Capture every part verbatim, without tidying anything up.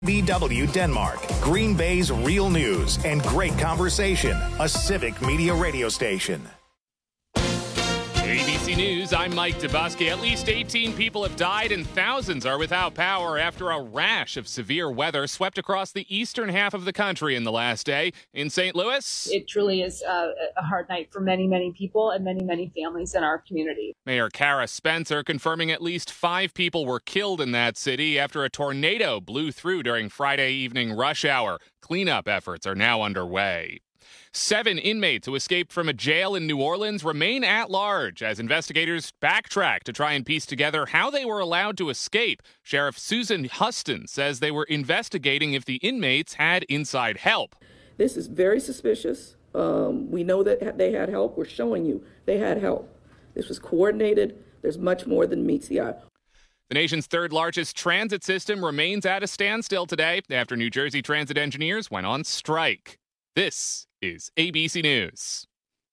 B W Denmark, Green Bay's real news and great conversation. A Civic Media radio station. A B C News, I'm Mike Dubusky. At least eighteen people have died and thousands are without power after a rash of severe weather swept across the eastern half of the country in the last day. In Saint Louis, it truly is uh, a hard night for many, many people and many, many families in our community. Mayor Kara Spencer confirming at least five people were killed in that city after a tornado blew through during Friday evening rush hour. Cleanup efforts are now underway. Seven inmates who escaped from a jail in New Orleans remain at large as investigators backtrack to try and piece together how they were allowed to escape. Sheriff Susan Huston says they were investigating if the inmates had inside help. This is very suspicious. Um, we know that they had help. We're showing you they had help. This was coordinated. There's much more than meets the eye. The nation's third largest transit system remains at a standstill today after New Jersey transit engineers went on strike. This is A B C News.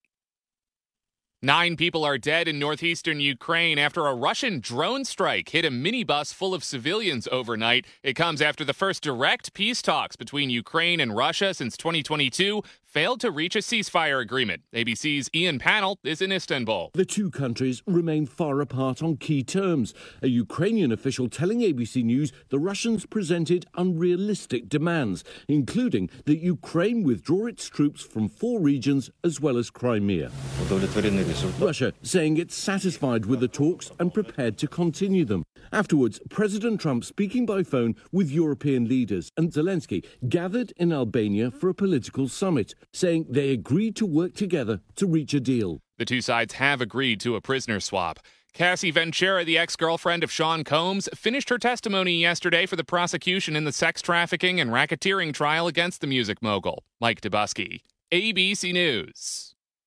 Nine people are dead in northeastern Ukraine after a Russian drone strike hit a minibus full of civilians overnight. It comes after the first direct peace talks between Ukraine and Russia since twenty twenty-two failed to reach a ceasefire agreement. A B C's Ian Pannell is in Istanbul. The two countries remain far apart on key terms. A Ukrainian official telling A B C News the Russians presented unrealistic demands, including that Ukraine withdraw its troops from four regions as well as Crimea. Russia saying it's satisfied with the talks and prepared to continue them. Afterwards, President Trump speaking by phone with European leaders, and Zelensky gathered in Albania for a political summit, saying they agreed to work together to reach a deal. The two sides have agreed to a prisoner swap. Cassie Ventura, the ex-girlfriend of Sean Combs, finished her testimony yesterday for the prosecution in the sex trafficking and racketeering trial against the music mogul. Mike Dubusky, A B C News.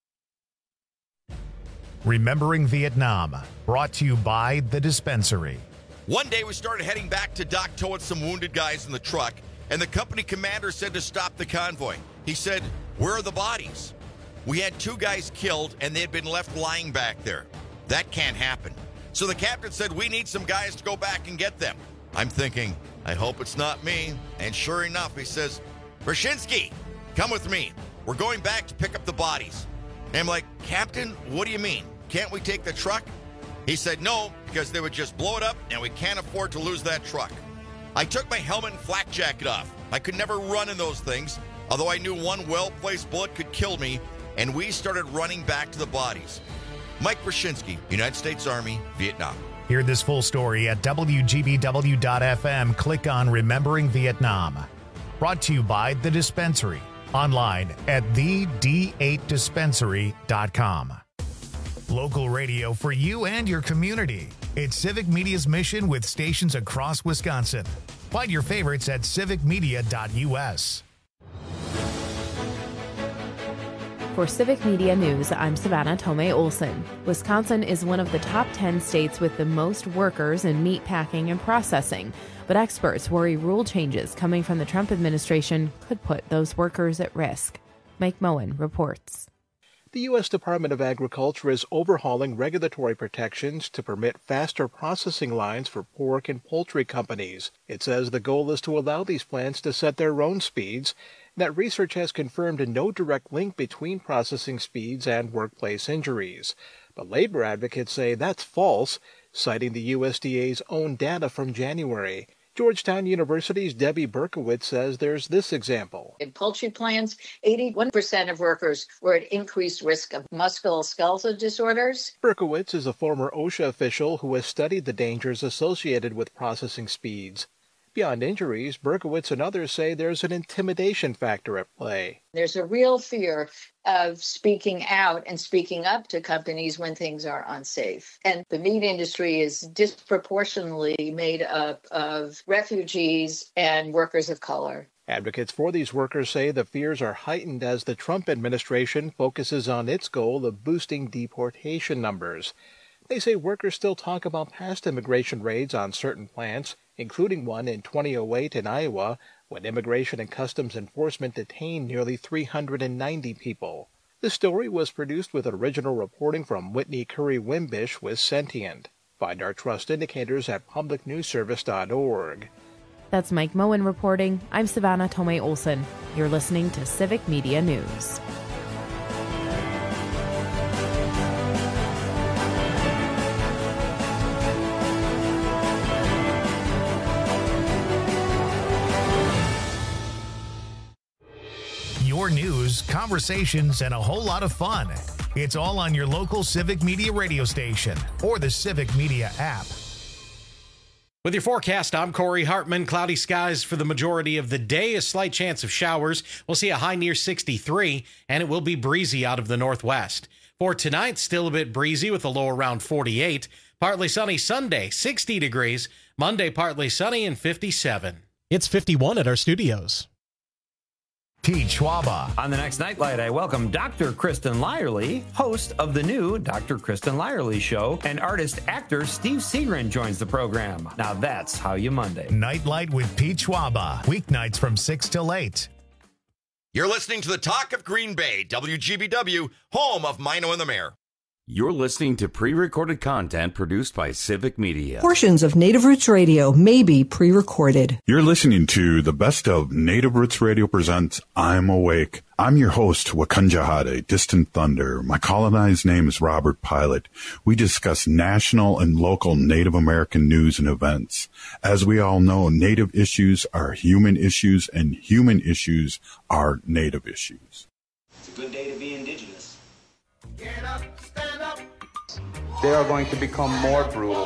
Remembering Vietnam, brought to you by The Dispensary. One day we started heading back to Dak To with some wounded guys in the truck, and the company commander said to stop the convoy. He said, "Where are the bodies?" We had two guys killed, and they had been left lying back there. That can't happen. So the captain said, "We need some guys to go back and get them." I'm thinking, I hope it's not me. And sure enough, he says, "Brzezinski, come with me. We're going back to pick up the bodies." And I'm like, "Captain, what do you mean? Can't we take the truck?" He said, "No, because they would just blow it up, and we can't afford to lose that truck." I took my helmet and flak jacket off. I could never run in those things, although I knew one well-placed bullet could kill me, and we started running back to the bodies. Mike Brzezinski, United States Army, Vietnam. Hear this full story at W G B W dot F M. Click on Remembering Vietnam. Brought to you by The Dispensary. Online at the D eight dispensary dot com. Local radio for you and your community. It's Civic Media's mission with stations across Wisconsin. Find your favorites at civic media dot U S. For Civic Media News, I'm Savannah Tomei Olson. Wisconsin is one of the top ten states with the most workers in meat packing and processing, but experts worry rule changes coming from the Trump administration could put those workers at risk. Mike Moen reports. The U S Department of Agriculture is overhauling regulatory protections to permit faster processing lines for pork and poultry companies. It says the goal is to allow these plants to set their own speeds, and that research has confirmed no direct link between processing speeds and workplace injuries. But labor advocates say that's false, citing the U S D A's own data from January. Georgetown University's Debbie Berkowitz says there's this example. In poultry plants, eighty-one percent of workers were at increased risk of musculoskeletal disorders. Berkowitz is a former OSHA official who has studied the dangers associated with processing speeds. Beyond injuries, Berkowitz and others say there's an intimidation factor at play. There's a real fear of speaking out and speaking up to companies when things are unsafe. And the meat industry is disproportionately made up of refugees and workers of color. Advocates for these workers say the fears are heightened as the Trump administration focuses on its goal of boosting deportation numbers. They say workers still talk about past immigration raids on certain plants, including one in twenty oh eight in Iowa, when Immigration and Customs Enforcement detained nearly three hundred ninety people. The story was produced with original reporting from Whitney Curry Wimbish with Sentient. Find our trust indicators at public news service dot org. That's Mike Moen reporting. I'm Savannah Tomei Olson. You're listening to Civic Media News. Your news, conversations, and a whole lot of fun. It's all on your local Civic Media radio station or the Civic Media app. With your forecast, I'm Corey Hartman. Cloudy skies for the majority of the day. A slight chance of showers. We'll see a high near sixty-three, and it will be breezy out of the northwest. For tonight, still a bit breezy with a low around forty-eight. Partly sunny Sunday, sixty degrees. Monday, partly sunny and fifty-seven. It's fifty-one at our studios. Pete Schwaba. On the next Nightlight, I welcome Doctor Kristen Lyerly, host of the new Doctor Kristen Lyerly Show, and artist-actor Steve Segrin joins the program. Now that's how you Monday. Nightlight with Pete Schwaba. Weeknights from six till eight. You're listening to the Talk of Green Bay, W G B W, home of Mino and the Mayor. You're listening to pre-recorded content produced by Civic Media. Portions of Native Roots Radio may be pre-recorded. You're listening to the best of Native Roots Radio presents I'm Awake. I'm your host, Wakanja Hade, Distant Thunder. My colonized name is Robert Pilot. We discuss national and local Native American news and events. As we all know, Native issues are human issues, and human issues are Native issues. It's a good day to be Indigenous. Get up, stand up. They are going to become more brutal.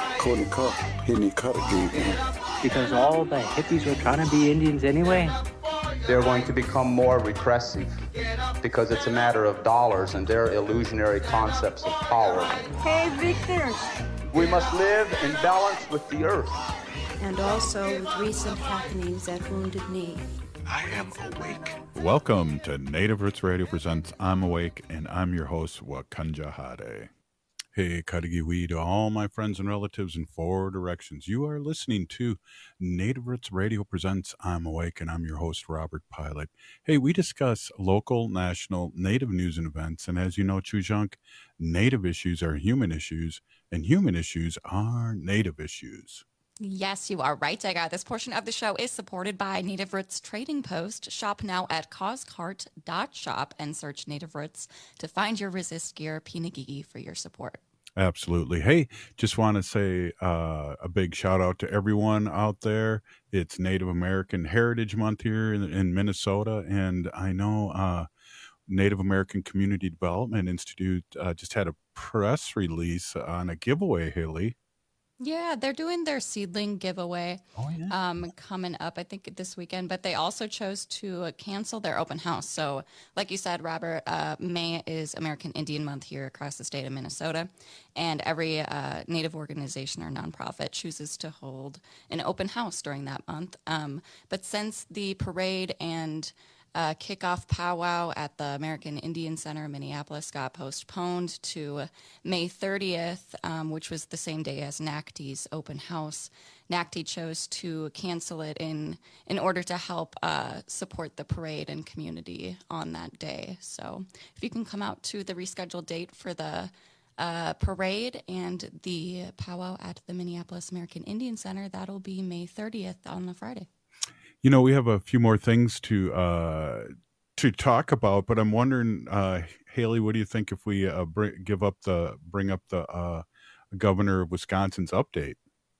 Because all the hippies were trying to be Indians anyway. They're going to become more repressive because it's a matter of dollars and their illusionary concepts of power. Hey, Victor. We must live in balance with the earth. And also with recent happenings at Wounded Knee. I am awake. Welcome to Native Roots Radio presents I'm Awake, and I'm your host, Wakanja Hade. Hey, Karigiwi to all my friends and relatives in four directions. You are listening to Native Roots Radio presents I'm Awake, and I'm your host, Robert Pilot. Hey, we discuss local, national, Native news and events, and as you know, Chujunk, Native issues are human issues, and human issues are Native issues. Yes, you are right, Dega. This portion of the show is supported by Native Roots Trading Post. Shop now at causecart dot shop and search Native Roots to find your resist gear. Pinagigi for your support. Absolutely. Hey, just want to say uh, a big shout out to everyone out there. It's Native American Heritage Month here in, in Minnesota, and I know uh, Native American Community Development Institute uh, just had a press release on a giveaway, Haley. Yeah, they're doing their seedling giveaway oh, yeah. um, coming up, I think, this weekend. But they also chose to cancel their open house. So like you said, Robert, uh, May is American Indian Month here across the state of Minnesota. And every uh, Native organization or nonprofit chooses to hold an open house during that month. Um, but since the parade and Uh, kickoff powwow at the American Indian Center in Minneapolis got postponed to May thirtieth, um, which was the same day as N A C T's open house. N A C T chose to cancel it in in order to help uh, support the parade and community on that day. So if you can come out to the rescheduled date for the uh, parade and the powwow at the Minneapolis American Indian Center, that'll be May thirtieth on the Friday. You know, we have a few more things to uh, to talk about, but I'm wondering, uh, Haley, what do you think if we uh, bring, give up the bring up the uh, governor of Wisconsin's update?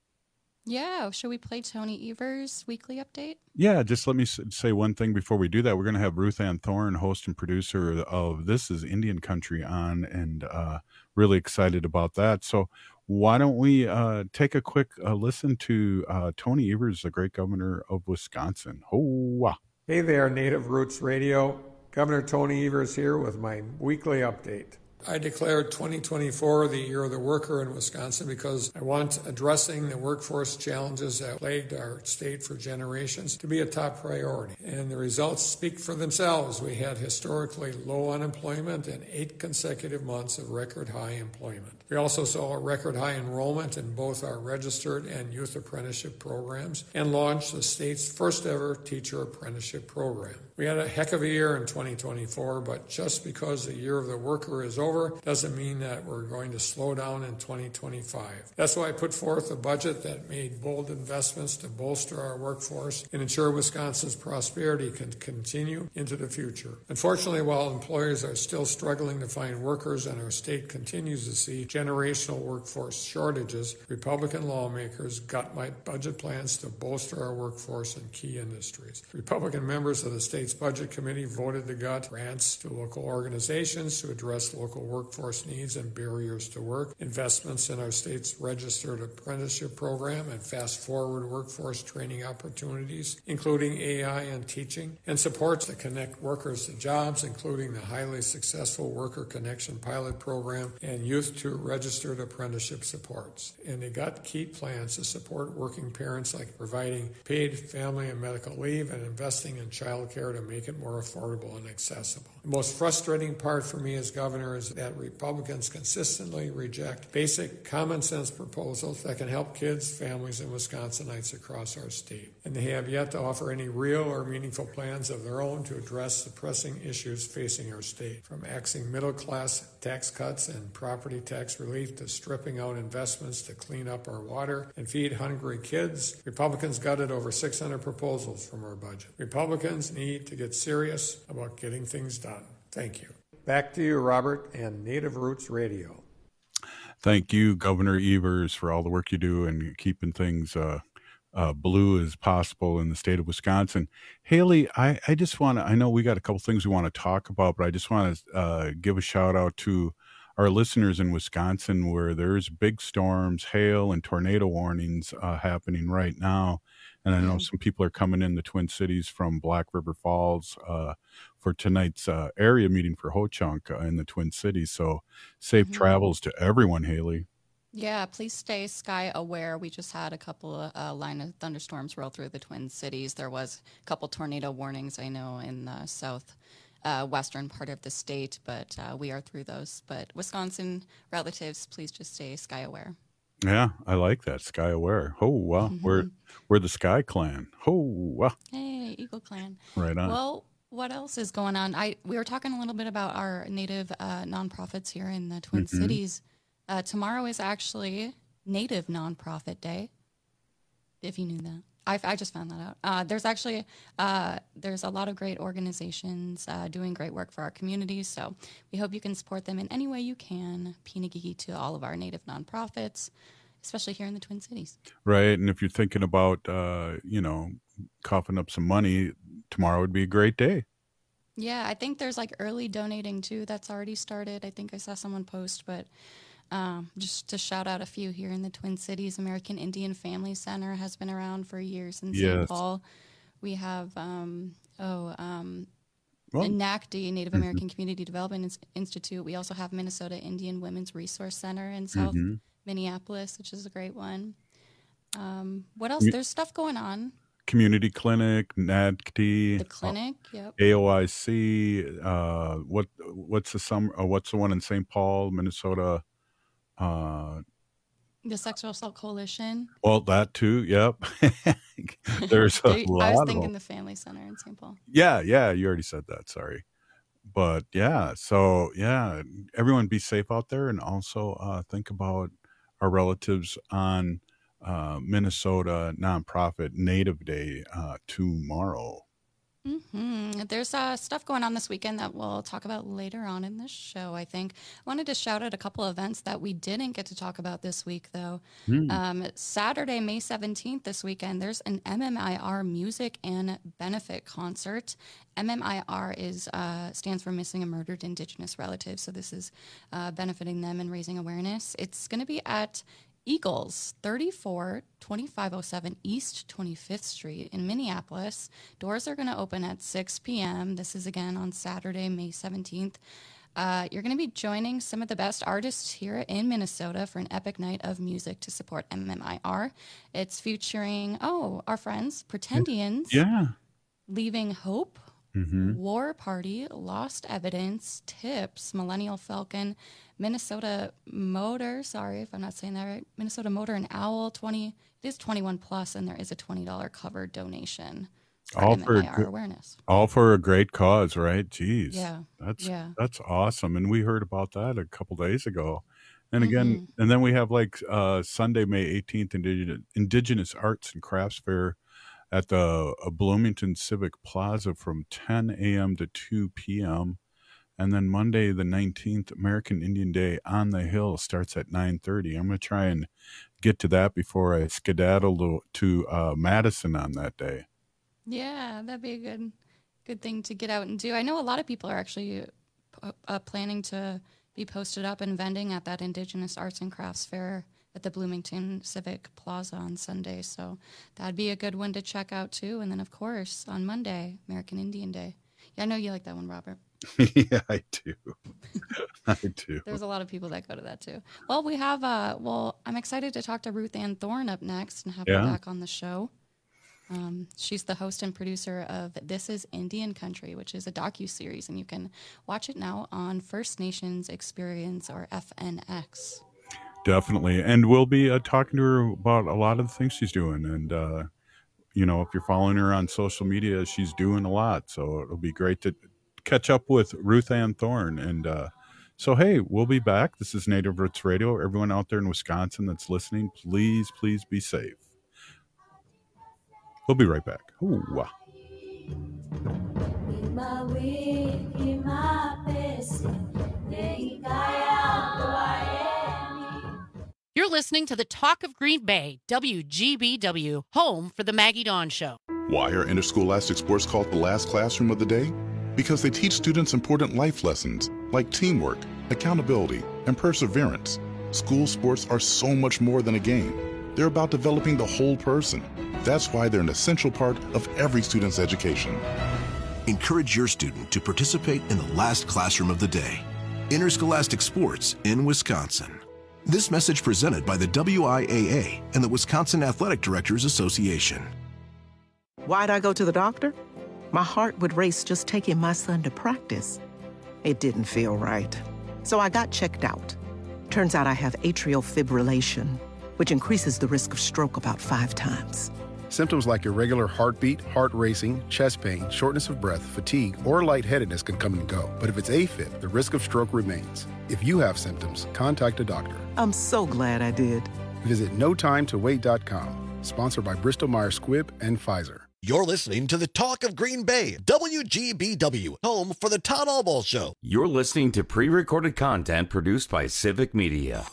Yeah, should we play Tony Evers' weekly update? Yeah, just let me say one thing before we do that. We're going to have Ruth Ann Thorne, host and producer of This is Indian Country, on, and uh, really excited about that. So why don't we uh, take a quick uh, listen to uh, Tony Evers, the great governor of Wisconsin. Ho-wah. Hey there, Native Roots Radio. Governor Tony Evers here with my weekly update. I declared twenty twenty-four the year of the worker in Wisconsin because I want addressing the workforce challenges that plagued our state for generations to be a top priority. And the results speak for themselves. We had historically low unemployment and eight consecutive months of record high employment. We also saw a record high enrollment in both our registered and youth apprenticeship programs and launched the state's first ever teacher apprenticeship program. We had a heck of a year in twenty twenty-four, but just because the year of the worker is over, over doesn't mean that we're going to slow down in twenty twenty-five. That's why I put forth a budget that made bold investments to bolster our workforce and ensure Wisconsin's prosperity can continue into the future. Unfortunately, while employers are still struggling to find workers and our state continues to see generational workforce shortages, Republican lawmakers gut my budget plans to bolster our workforce in key industries. Republican members of the state's budget committee voted to gut grants to local organizations to address local workforce needs and barriers to work, investments in our state's registered apprenticeship program and fast-forward workforce training opportunities, including A I and teaching, and supports to connect workers to jobs, including the highly successful Worker Connection Pilot Program and Youth to Registered Apprenticeship supports. And they got key plans to support working parents, like providing paid family and medical leave and investing in child care to make it more affordable and accessible. The most frustrating part for me as governor is that Republicans consistently reject basic common sense proposals that can help kids, families, and Wisconsinites across our state. And they have yet to offer any real or meaningful plans of their own to address the pressing issues facing our state, from axing middle-class tax cuts and property tax relief to stripping out investments to clean up our water and feed hungry kids. Republicans gutted over six hundred proposals from our budget. Republicans need to get serious about getting things done. Thank you. Back to you, Robert, and Native Roots Radio. Thank you, Governor Evers, for all the work you do and keeping things uh, uh, blue as possible in the state of Wisconsin. Haley, I, I just want to, I know we got a couple things we want to talk about, but I just want to uh, give a shout out to our listeners in Wisconsin, where there's big storms, hail, and tornado warnings uh, happening right now. And I know some people are coming in the Twin Cities from Black River Falls uh, for tonight's uh, area meeting for Ho-Chunk uh, in the Twin Cities. So safe mm-hmm. travels to everyone, Haley. Yeah, please stay sky aware. We just had a couple of uh, line of thunderstorms roll through the Twin Cities. There was a couple tornado warnings, I know, in the south uh, western part of the state, but uh, we are through those. But Wisconsin relatives, please just stay sky aware. Yeah, I like that. Sky aware. Oh, wow. Mm-hmm. We're we're the Sky Clan. Oh, wow. Hey, Eagle Clan. Right on. Well, what else is going on? I we were talking a little bit about our Native uh, nonprofits here in the Twin mm-hmm. Cities. Uh, tomorrow is actually Native Nonprofit Day, if you knew that. I, I just found that out. Uh, there's actually uh, there's a lot of great organizations uh, doing great work for our communities, so we hope you can support them in any way you can. Pinagee to all of our Native nonprofits, especially here in the Twin Cities. Right, and if you're thinking about, uh, you know, coughing up some money, tomorrow would be a great day. Yeah, I think there's like early donating too that's already started. I think I saw someone post, but Um, just to shout out a few here in the Twin Cities, American Indian Family Center has been around for years in Saint Yes. Paul. We have, um, oh, um, Well, N A C D, Native mhm. American Community Development Ins- Institute. We also have Minnesota Indian Women's Resource Center in South Mhm. Minneapolis, which is a great one. Um, what else? Mu- There's stuff going on. Community Clinic, N A D C, The clinic, yep. A O I C. Uh, what what's the summer? Uh, what's the one in Saint Paul, Minnesota? Uh, The Sexual Assault Coalition. well, that too. Yep. There's a There- lot I was of thinking them. the Family Center in Saint Paul. Yeah, yeah. You already said that. Sorry, but yeah. So yeah, everyone be safe out there, and also uh, think about our relatives on uh, Minnesota nonprofit Native Day uh, tomorrow. hmm There's uh, stuff going on this weekend that we'll talk about later on in this show, I think. I wanted to shout out a couple of events that we didn't get to talk about this week, though. Hmm. Um, Saturday, May seventeenth, this weekend, there's an M M I R music and benefit concert. M M I R is uh, stands for Missing and Murdered Indigenous Relatives, so this is uh, benefiting them and raising awareness. It's going to be at Eagles, thirty-four twenty-five oh seven East twenty-fifth Street in Minneapolis. Doors are going to open at six p.m. This is again on Saturday, May seventeenth. Uh, you're going to be joining some of the best artists here in Minnesota for an epic night of music to support M M I R. It's featuring, oh, our friends, Pretendians, Yeah. Leaving Hope, Mm-hmm. War Party, Lost Evidence, Tips, Millennial Falcon, Minnesota Motor, sorry if I'm not saying that right, Minnesota Motor and Owl, twenty, it is twenty-one plus, and there is a twenty dollars cover donation. all spreading for the a A R good- awareness. all for a great cause, right? Jeez, Yeah, that's yeah. that's awesome. And we heard about that a couple days ago. And again, Mhm. and then we have like uh, Sunday, May eighteenth, Indigenous, Indigenous Arts and Crafts Fair at the uh, Bloomington Civic Plaza from ten a.m. to two p.m. And then Monday, the nineteenth, American Indian Day on the Hill starts at nine thirty. I'm going to try and get to that before I skedaddle to, to uh, Madison on that day. Yeah, that'd be a good, good thing to get out and do. I know a lot of people are actually uh, uh, planning to be posted up and vending at that Indigenous Arts and Crafts Fair at the Bloomington Civic Plaza on Sunday. So that'd be a good one to check out too. And then of course on Monday, American Indian Day. Yeah, I know you like that one, Robert. Yeah, I do. I do. There's a lot of people that go to that too. Well, we have, uh, well, I'm excited to talk to Ruth Ann Thorne up next and have Yeah. her back on the show. Um, she's the host and producer of This is Indian Country, which is a docuseries, and you can watch it now on First Nations Experience or F N X. Definitely. And we'll be uh, talking to her about a lot of the things she's doing. And, uh, you know, if you're following her on social media, she's doing a lot. So it'll be great to catch up with Ruth Ann Thorne. And uh, so, hey, we'll be back. This is Native Roots Radio. Everyone out there in Wisconsin that's listening, please, please be safe. We'll be right back. Ooh, wow. You're listening to the Talk of Green Bay, W G B W, home for the Maggie Dawn Show. Why are interscholastic sports called the last classroom of the day? Because they teach students important life lessons like teamwork, accountability, and perseverance. School sports are so much more than a game. They're about developing the whole person. That's why they're an essential part of every student's education. Encourage your student to participate in the last classroom of the day. Interscholastic sports in Wisconsin. This message presented by the W I A A and the Wisconsin Athletic Directors Association. Why'd I go to the doctor? My heart would race just taking my son to practice. It didn't feel right. So I got checked out. Turns out I have atrial fibrillation, which increases the risk of stroke about five times. Symptoms like irregular heartbeat, heart racing, chest pain, shortness of breath, fatigue, or lightheadedness can come and go. But if it's AFib, the risk of stroke remains. If you have symptoms, contact a doctor. I'm so glad I did. Visit no time to wait dot com. Sponsored by Bristol Myers Squibb and Pfizer. You're listening to the Talk of Green Bay, W G B W, home for the Todd Albaugh Show. You're listening to pre-recorded content produced by Civic Media.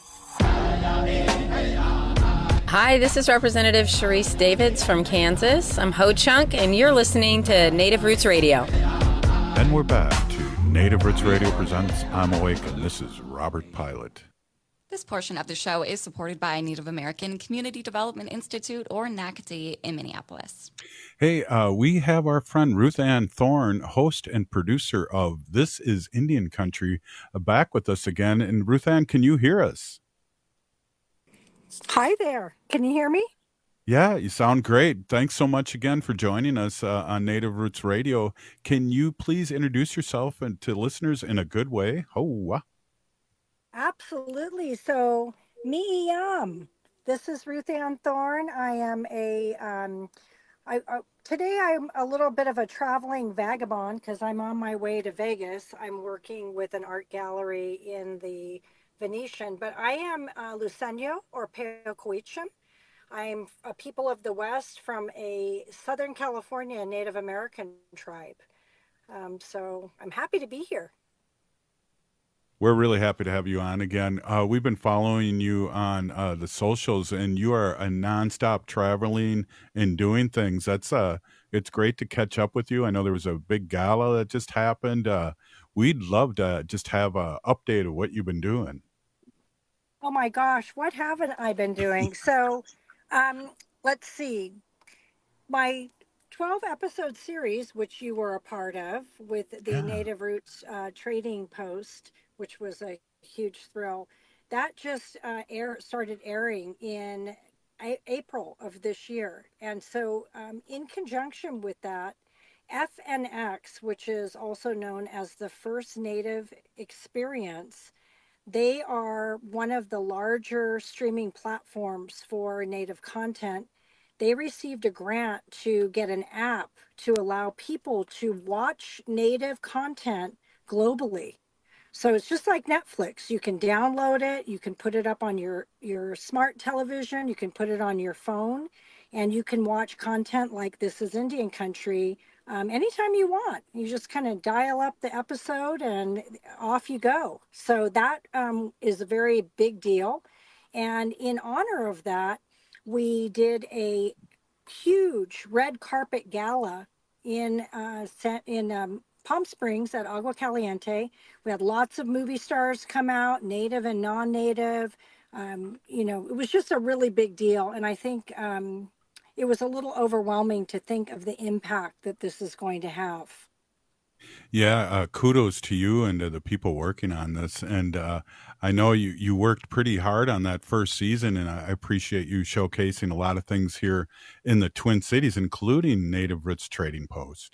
Hi, this is Representative Sharice Davids from Kansas. I'm Ho Chunk, and you're listening to Native Roots Radio. And we're back to Native Roots Radio Presents I'm Awake, and this is Robert Pilot. This portion of the show is supported by Native American Community Development Institute, or N A C D, in Minneapolis. Hey, uh, we have our friend Ruth Ann Thorne, host and producer of This is Indian Country, uh, back with us again. And Ruth Ann, can you hear us? Hi there. Can you hear me? Yeah, you sound great. Thanks so much again for joining us uh, on Native Roots Radio. Can you please introduce yourself and to listeners in a good way? Oh, absolutely. So, me, um, this is Ruth Ann Thorne. I am a, um, I, uh, today I'm a little bit of a traveling vagabond because I'm on my way to Vegas. I'm working with an art gallery in the Venetian, but I am uh, Luceño or Peocoichim. I'm a people of the West from a Southern California Native American tribe. Um, so I'm happy to be here. We're really happy to have you on again. Uh, we've been following you on uh, the socials, and you are a nonstop traveling and doing things. That's uh, it's great to catch up with you. I know there was a big gala that just happened. Uh, we'd love to just have an update of what you've been doing. Oh my gosh, what haven't I been doing? So um, let's see. My twelve episode series, which you were a part of with the yeah. Native Roots uh, Trading Post, which was a huge thrill, that just uh, air started airing in a- April of this year. And so um, in conjunction with that, F N X, which is also known as the First Native Experience, they are one of the larger streaming platforms for Native content. they received a grant to get an app to allow people to watch Native content globally. So it's just like Netflix. You can download it, you can put it up on your, your smart television, you can put it on your phone, and you can watch content like This is Indian Country um, anytime you want. You just kind of dial up the episode and off you go. So that um, is a very big deal. And in honor of that, we did a huge red carpet gala in uh, in um, Palm Springs at Agua Caliente. We had lots of movie stars come out, native and non-native. Um, you know, it was just a really big deal. And I think um, it was a little overwhelming to think of the impact that this is going to have. Yeah, uh, kudos to you and to the people working on this. And uh, I know you, you worked pretty hard on that first season, and I appreciate you showcasing a lot of things here in the Twin Cities, including Native Roots Trading Post.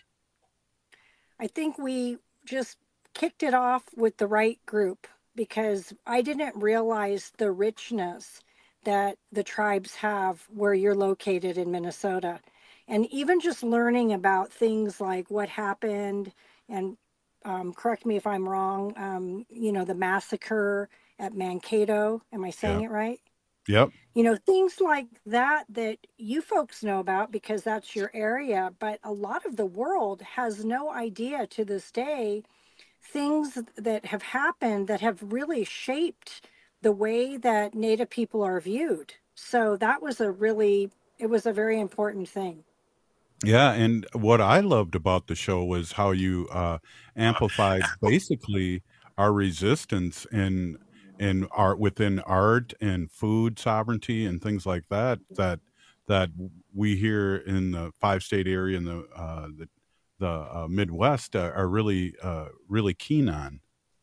I think we just kicked it off with the right group, because I didn't realize the richness that the tribes have where you're located in Minnesota. And even just learning about things like what happened, and um, correct me if I'm wrong, um, you know, the massacre at Mankato. Am I saying Yeah. it right? Yep. You know, things like that that you folks know about because that's your area, but a lot of the world has no idea to this day, things that have happened that have really shaped the way that Native people are viewed. So that was a really, it was a very important thing. Yeah, and what I loved about the show was how you uh, amplified basically our resistance in in art, within art and food sovereignty and things like that. That that we here in the five state area and the uh, the, the uh, Midwest uh, are really uh, really keen on.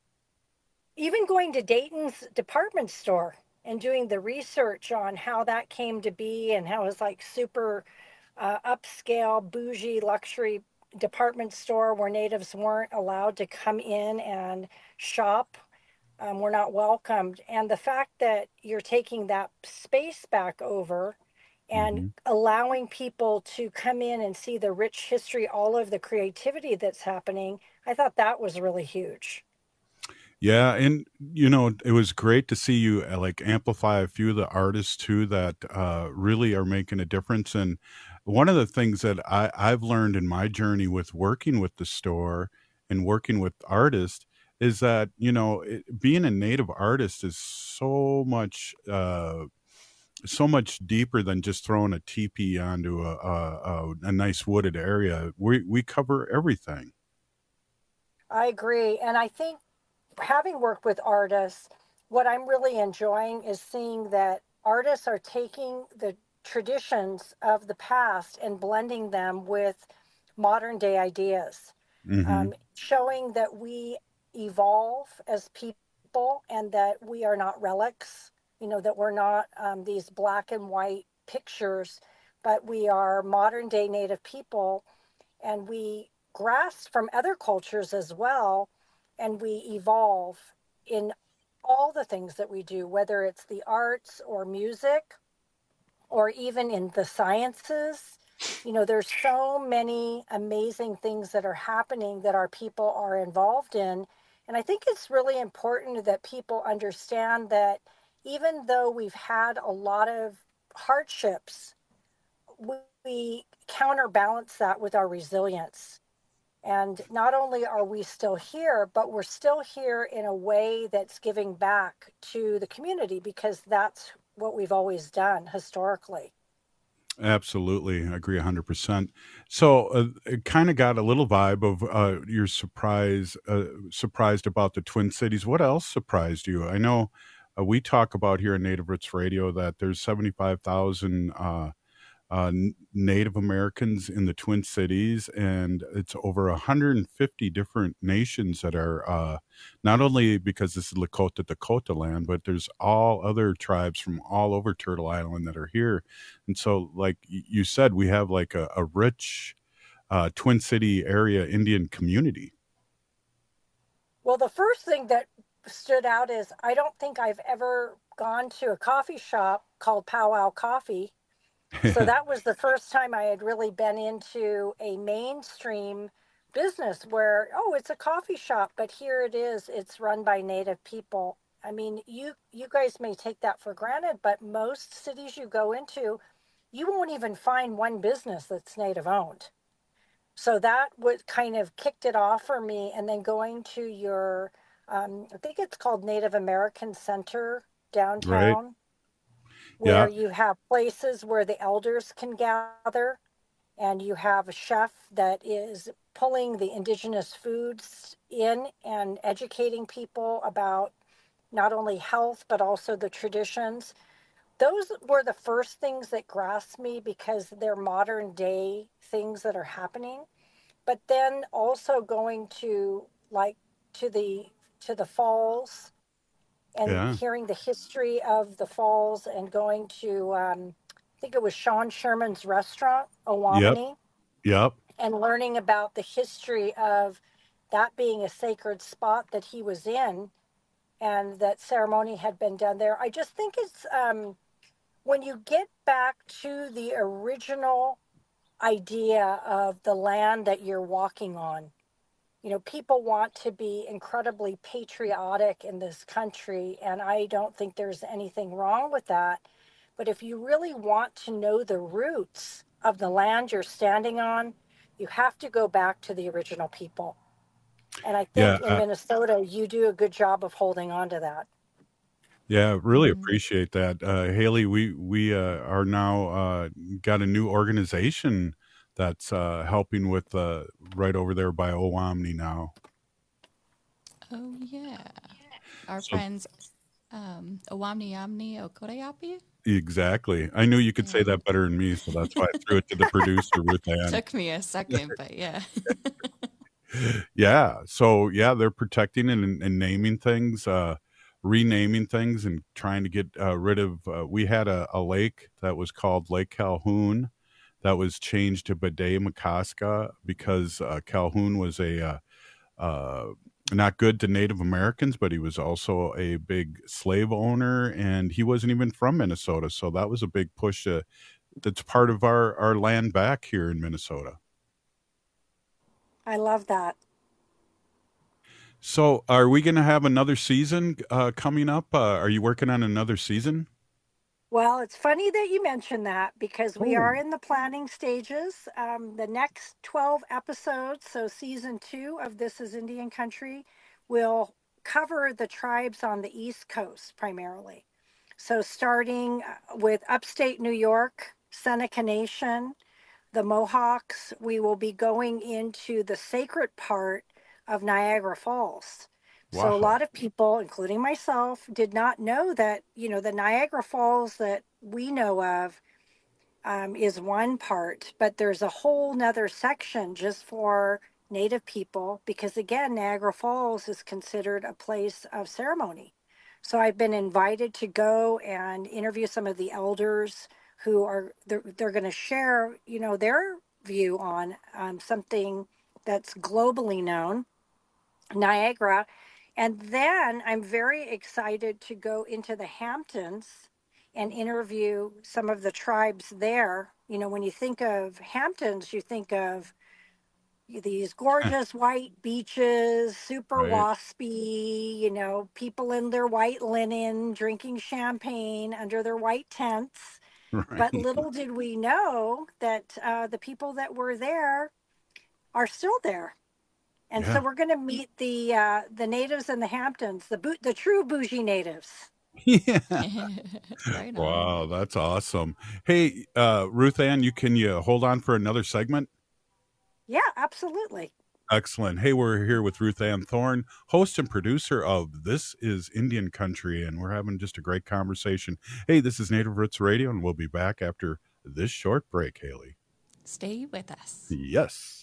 Even going to Dayton's department store and doing the research on how that came to be and how it was like super uh, upscale, bougie, luxury department store where natives weren't allowed to come in and shop. Um, we're not welcomed. And the fact that you're taking that space back over and Mm-hmm. allowing people to come in and see the rich history, all of the creativity that's happening, I thought that was really huge. Yeah, and you know, it was great to see you uh, like amplify a few of the artists too that uh, really are making a difference. And one of the things that I, I've learned in my journey with working with the store and working with artists is that, you know, it, being a native artist is so much uh, so much deeper than just throwing a teepee onto a, a, a, a nice wooded area. We we cover everything. I agree. And I think having worked with artists, what I'm really enjoying is seeing that artists are taking the traditions of the past and blending them with modern day ideas, Mm-hmm. um, showing that we evolve as people and that we are not relics, you know, that we're not um, these black and white pictures, but we are modern day Native people, and we grasp from other cultures as well, and we evolve in all the things that we do, whether it's the arts or music or even in the sciences. You know, there's so many amazing things that are happening that our people are involved in. And I think it's really important that people understand that even though we've had a lot of hardships, we, we counterbalance that with our resilience. And not only are we still here, but we're still here in a way that's giving back to the community, because that's what we've always done historically. Absolutely. I agree one hundred percent. So uh, it kind of got a little vibe of uh, your surprise, uh, surprised about the Twin Cities. What else surprised you? I know uh, we talk about here in Native Roots Radio that there's seventy-five thousand uh, uh, n- Native Americans in the Twin Cities, and it's over one hundred fifty different nations that are uh, not only because this is Lakota Dakota land, but there's all other tribes from all over Turtle Island that are here. And so, like y- you said, we have like a, a rich uh, Twin City area Indian community. Well, the first thing that stood out is I don't think I've ever gone to a coffee shop called Powwow Coffee So that was the first time I had really been into a mainstream business where, oh, it's a coffee shop, but here it is. It's run by Native people. I mean, you you guys may take that for granted, but most cities you go into, you won't even find one business that's Native owned. So that would kind of kicked it off for me. And then going to your, um, I think it's called Native American Center downtown, right. where yeah. you have places where the elders can gather, and you have a chef that is pulling the indigenous foods in and educating people about not only health, but also the traditions. Those were the first things that grasped me because they're modern day things that are happening. But then also going to like to the to the falls and yeah. hearing the history of the falls, and going to um, I think it was Sean Sherman's restaurant, Owamni. Yep. Yep. And learning about the history of that being a sacred spot that he was in, and that ceremony had been done there. I just think it's um, when you get back to the original idea of the land that you're walking on. You know, people want to be incredibly patriotic in this country, and I don't think there's anything wrong with that. But if you really want to know the roots of the land you're standing on, you have to go back to the original people. And I think yeah, in uh, Minnesota, you do a good job of holding on to that. Yeah, really appreciate that. Uh, Haley, we, we uh, are now uh, got a new organization that's uh, helping with uh, right over there by Owamni now. Oh, yeah. Our So- friends, um, Owamni Yamni Okoreapi. Exactly. I knew you could say that better than me, so that's why I threw it to the producer, Ruth Ann. Took me a second, but yeah. Yeah. So yeah, they're protecting and, and naming things, uh, renaming things, and trying to get uh, rid of. Uh, we had a, a lake that was called Lake Calhoun, that was changed to Bade Makaska because uh, Calhoun was a uh, uh, not good to Native Americans, but he was also a big slave owner, and he wasn't even from Minnesota. So that was a big push. Uh, that's part of our our land back here in Minnesota. I love that. So, are we going to have another season uh, coming up? Uh, are you working on another season? Well, it's funny that you mentioned that because we Oh. are in the planning stages. Um, the next twelve episodes, so season two of This is Indian Country, will cover the tribes on the East Coast primarily. So starting uh, with upstate New York, Seneca Nation, the Mohawks, we will be going into the sacred part of Niagara Falls. So Wow. a lot of people, including myself, did not know that, you know, the Niagara Falls that we know of um, is one part, but there's a whole nother section just for Native people, because again, Niagara Falls is considered a place of ceremony. So I've been invited to go and interview some of the elders who are, they're, they're going to share, you know, their view on um, something that's globally known, Niagara. And then I'm very excited to go into the Hamptons and interview some of the tribes there. You know, when you think of Hamptons, you think of these gorgeous white beaches, super Right. waspy, you know, people in their white linen, drinking champagne under their white tents. But Right. little did we know that uh, the people that were there are still there. And Yeah. so we're going to meet the uh, the natives in the Hamptons, the bou- the true bougie natives. Yeah. Right on. Wow, that's awesome. Hey, uh, Ruth Ann, you can you hold on for another segment? Yeah, absolutely. Excellent. Hey, we're here with Ruth Ann Thorne, host and producer of This is Indian Country, and we're having just a great conversation. Hey, this is Native Roots Radio, and we'll be back after this short break, Haley. Stay with us. Yes.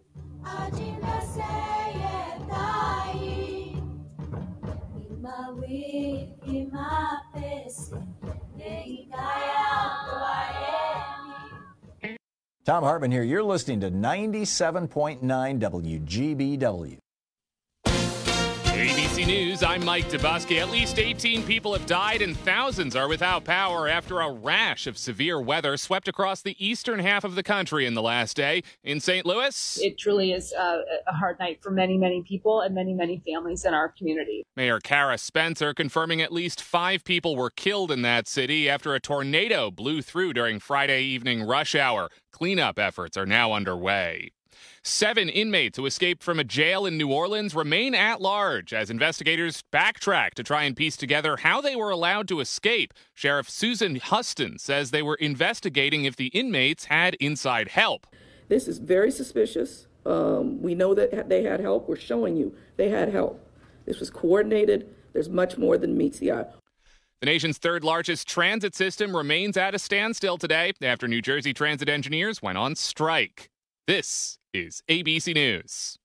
Tom Hartman here. You're listening to ninety-seven point nine W G B W. A B C News, I'm Mike Dubusky. At least eighteen people have died and thousands are without power after a rash of severe weather swept across the eastern half of the country in the last day. In Saint Louis, it truly is uh, a hard night for many, many people and many, many families in our community. Mayor Kara Spencer confirming at least five people were killed in that city after a tornado blew through during Friday evening rush hour. Cleanup efforts are now underway. Seven inmates who escaped from a jail in New Orleans remain at large as investigators backtrack to try and piece together how they were allowed to escape. Sheriff Susan Huston says they were investigating if the inmates had inside help. This is very suspicious. Um, we know that they had help. We're showing you they had help. This was coordinated. There's much more than meets the eye. The nation's third largest transit system remains at a standstill today after New Jersey transit engineers went on strike. This is A B C News.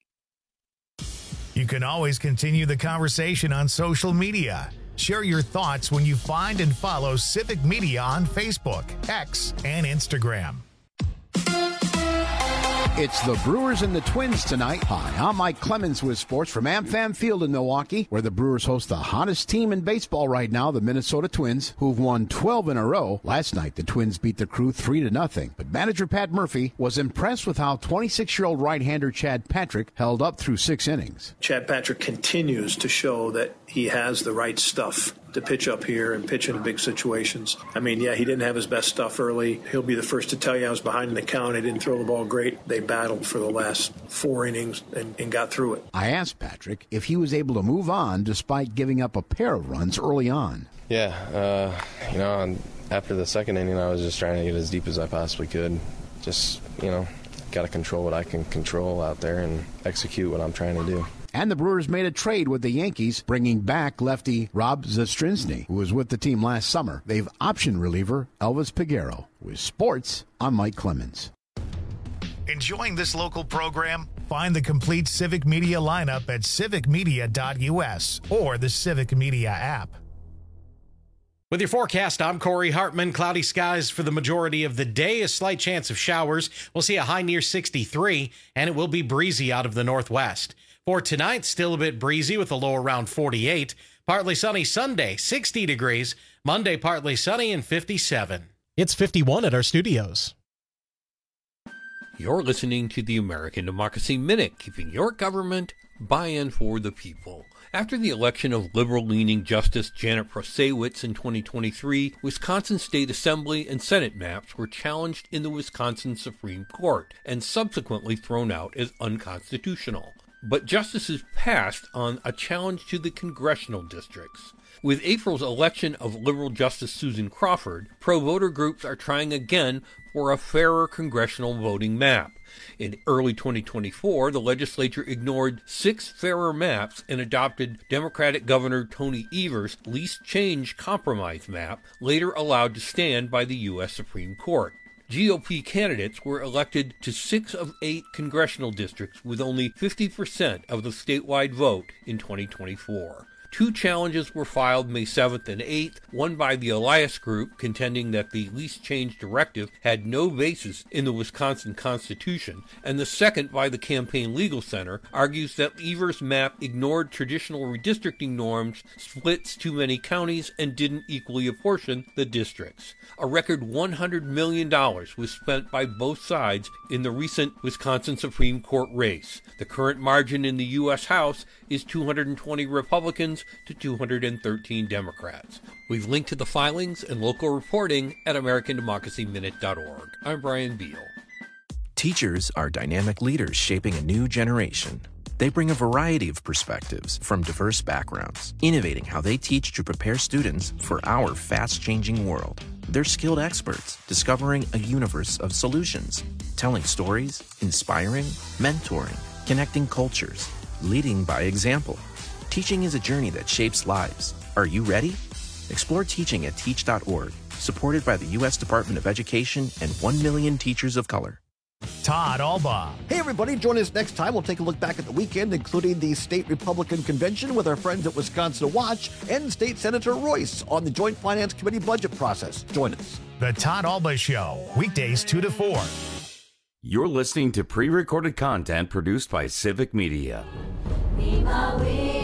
You can always continue the conversation on social media. Share your thoughts when you find and follow Civic Media on Facebook, X, and Instagram. It's the Brewers and the Twins tonight. Hi, I'm Mike Clemens with sports from AmFam Field in Milwaukee, where the Brewers host the hottest team in baseball right now, the Minnesota Twins, who've won twelve in a row. Last night, the Twins beat the Crew three to nothing. But manager Pat Murphy was impressed with how twenty-six-year-old right-hander Chad Patrick held up through six innings. Chad Patrick continues to show that he has the right stuff to pitch up here and pitch in big situations. I mean, yeah, he didn't have his best stuff early. He'll be the first to tell you I was behind in the count. I didn't throw the ball great. They battled for the last four innings and, and got through it. I asked Patrick if he was able to move on despite giving up a pair of runs early on. Yeah, uh, you know, after the second inning, I was just trying to get as deep as I possibly could. Just, you know, got to control what I can control out there and execute what I'm trying to do. And the Brewers made a trade with the Yankees, bringing back lefty Rob Zastryzny, who was with the team last summer. They've optioned reliever Elvis Peguero. With sports, I'm Mike Clemens. Enjoying this local program? Find the complete Civic Media lineup at civic media dot u s or the Civic Media app. With your forecast, I'm Corey Hartman. Cloudy skies for the majority of the day. A slight chance of showers. We'll see a high near sixty-three, and it will be breezy out of the northwest. For tonight, still a bit breezy with a low around forty-eight. Partly sunny Sunday, sixty degrees. Monday, partly sunny and fifty-seven. It's fifty-one at our studios. You're listening to the American Democracy Minute, keeping your government by and for the people. After the election of liberal-leaning Justice Janet Prasewicz in twenty twenty-three, Wisconsin State Assembly and Senate maps were challenged in the Wisconsin Supreme Court and subsequently thrown out as unconstitutional. But justices passed on a challenge to the congressional districts. With April's election of liberal Justice Susan Crawford, pro-voter groups are trying again for a fairer congressional voting map. In early twenty twenty-four, the legislature ignored six fairer maps and adopted Democratic Governor Tony Evers' least change compromise map, later allowed to stand by the U S Supreme Court. G O P candidates were elected to six of eight congressional districts with only fifty percent of the statewide vote in twenty twenty-four. Two challenges were filed May seventh and eighth, one by the Elias Group, contending that the least change directive had no basis in the Wisconsin Constitution, and the second by the Campaign Legal Center, argues that Evers' map ignored traditional redistricting norms, splits too many counties, and didn't equally apportion the districts. A record one hundred million dollars was spent by both sides in the recent Wisconsin Supreme Court race. The current margin in the U S House is two hundred twenty Republicans to two hundred thirteen Democrats. We've linked to the filings and local reporting at american democracy minute dot org. I'm Brian Beal. Teachers are dynamic leaders shaping a new generation. They bring a variety of perspectives from diverse backgrounds, innovating how they teach to prepare students for our fast-changing world. They're skilled experts, discovering a universe of solutions, telling stories, inspiring, mentoring, connecting cultures, leading by example. Teaching is a journey that shapes lives. Are you ready? Explore teaching at teach dot org, supported by the U S Department of Education and one million teachers of color. Todd Albaugh. Hey, everybody. Join us next time. We'll take a look back at the weekend, including the State Republican Convention with our friends at Wisconsin Watch and State Senator Royce on the Joint Finance Committee budget process. Join us. The Todd Albaugh Show, weekdays two to four. You're listening to pre-recorded content produced by Civic Media. Be my way.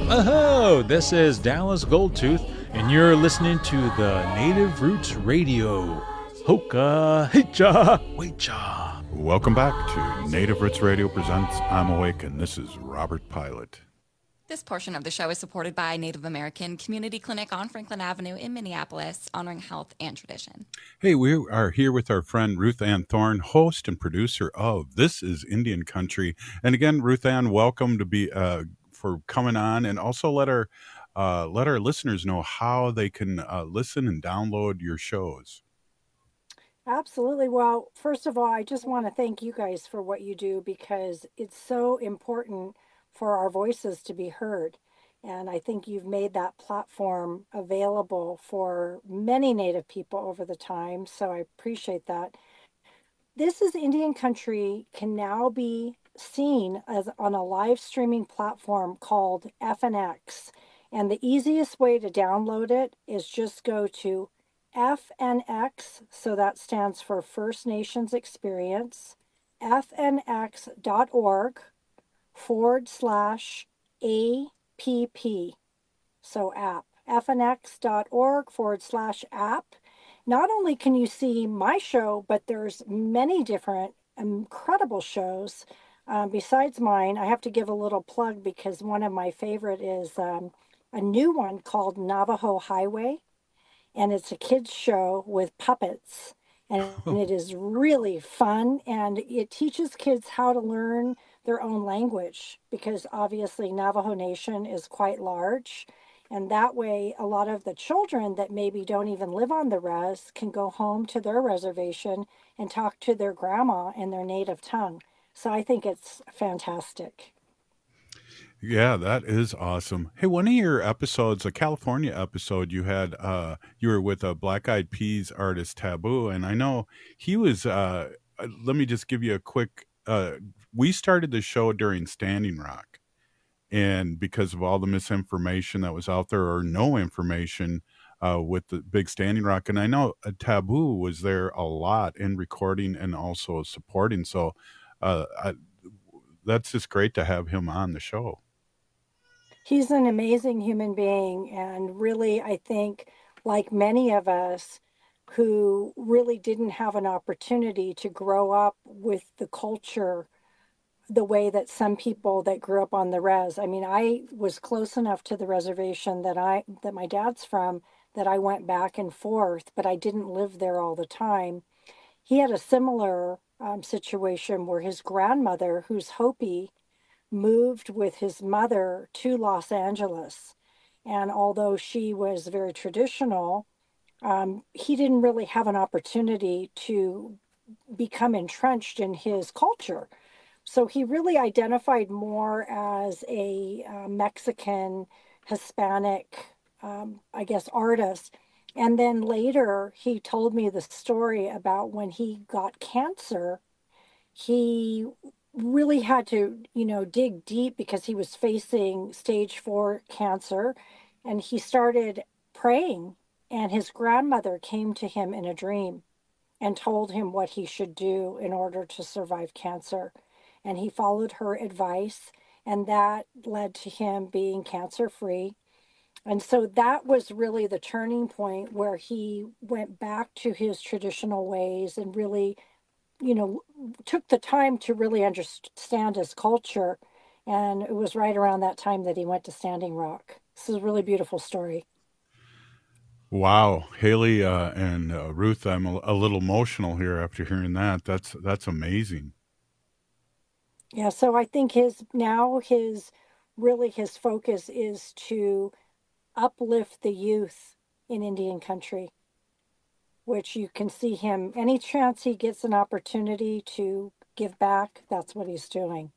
Oh, this is Dallas Goldtooth, and you're listening to the Native Roots Radio. Hoka, hicha, wecha. Welcome back to Native Roots Radio Presents I'm Awake, and this is Robert Pilot. This portion of the show is supported by Native American Community Clinic on Franklin Avenue in Minneapolis, honoring health and tradition. Hey, we are here with our friend Ruth Ann Thorne, host and producer of This is Indian Country. And again, Ruth Ann, welcome to be uh, for coming on, and also let our uh, let our listeners know how they can uh, listen and download your shows. Absolutely. Well, first of all, I just want to thank you guys for what you do, because it's so important for our voices to be heard. And I think you've made that platform available for many Native people over the time. So I appreciate that. This is Indian Country can now be seen as on a live streaming platform called F N X. And the easiest way to download it is just go to F N X, so that stands for First Nations Experience, F N X dot org forward slash A P P. So app, F N X dot org forward slash app. Not only can you see my show, but there's many different incredible shows um, besides mine. I have to give a little plug because one of my favorite is um, a new one called Navajo Highway. And it's a kids show with puppets. And, and it is really fun. And it teaches kids how to learn their own language, because obviously Navajo Nation is quite large. And that way, a lot of the children that maybe don't even live on the res can go home to their reservation and talk to their grandma in their native tongue. So I think it's fantastic. Yeah, that is awesome. Hey, one of your episodes, a California episode, you had, uh, you were with a Black Eyed Peas artist, Taboo, and I know he was, uh, let me just give you a quick, uh, we started the show during Standing Rock, and because of all the misinformation that was out there, or no information, uh, with the big Standing Rock, and I know uh, Taboo was there a lot in recording and also supporting, so uh, I, that's just great to have him on the show. He's an amazing human being, and really, I think, like many of us who really didn't have an opportunity to grow up with the culture the way that some people that grew up on the res. I mean, I was close enough to the reservation that I that my dad's from that I went back and forth, but I didn't live there all the time. He had a similar um, situation where his grandmother, who's Hopi, moved with his mother to Los Angeles. And although she was very traditional, um, he didn't really have an opportunity to become entrenched in his culture. So he really identified more as a uh, Mexican, Hispanic, um, I guess, artist. And then later he told me the story about when he got cancer, he really had to, you know, dig deep because he was facing stage four cancer, and he started praying, and his grandmother came to him in a dream and told him what he should do in order to survive cancer. And he followed her advice, and that led to him being cancer free. And so that was really the turning point where he went back to his traditional ways and really, you know, took the time to really understand his culture. And it was right around that time that he went to Standing Rock. This is a really beautiful story. Wow, Haley uh, and uh, Ruth, I'm a, a little emotional here after hearing that. That's that's amazing. Yeah, so I think his now his really his focus is to uplift the youth in Indian Country, which you can see him, any chance he gets an opportunity to give back, that's what he's doing.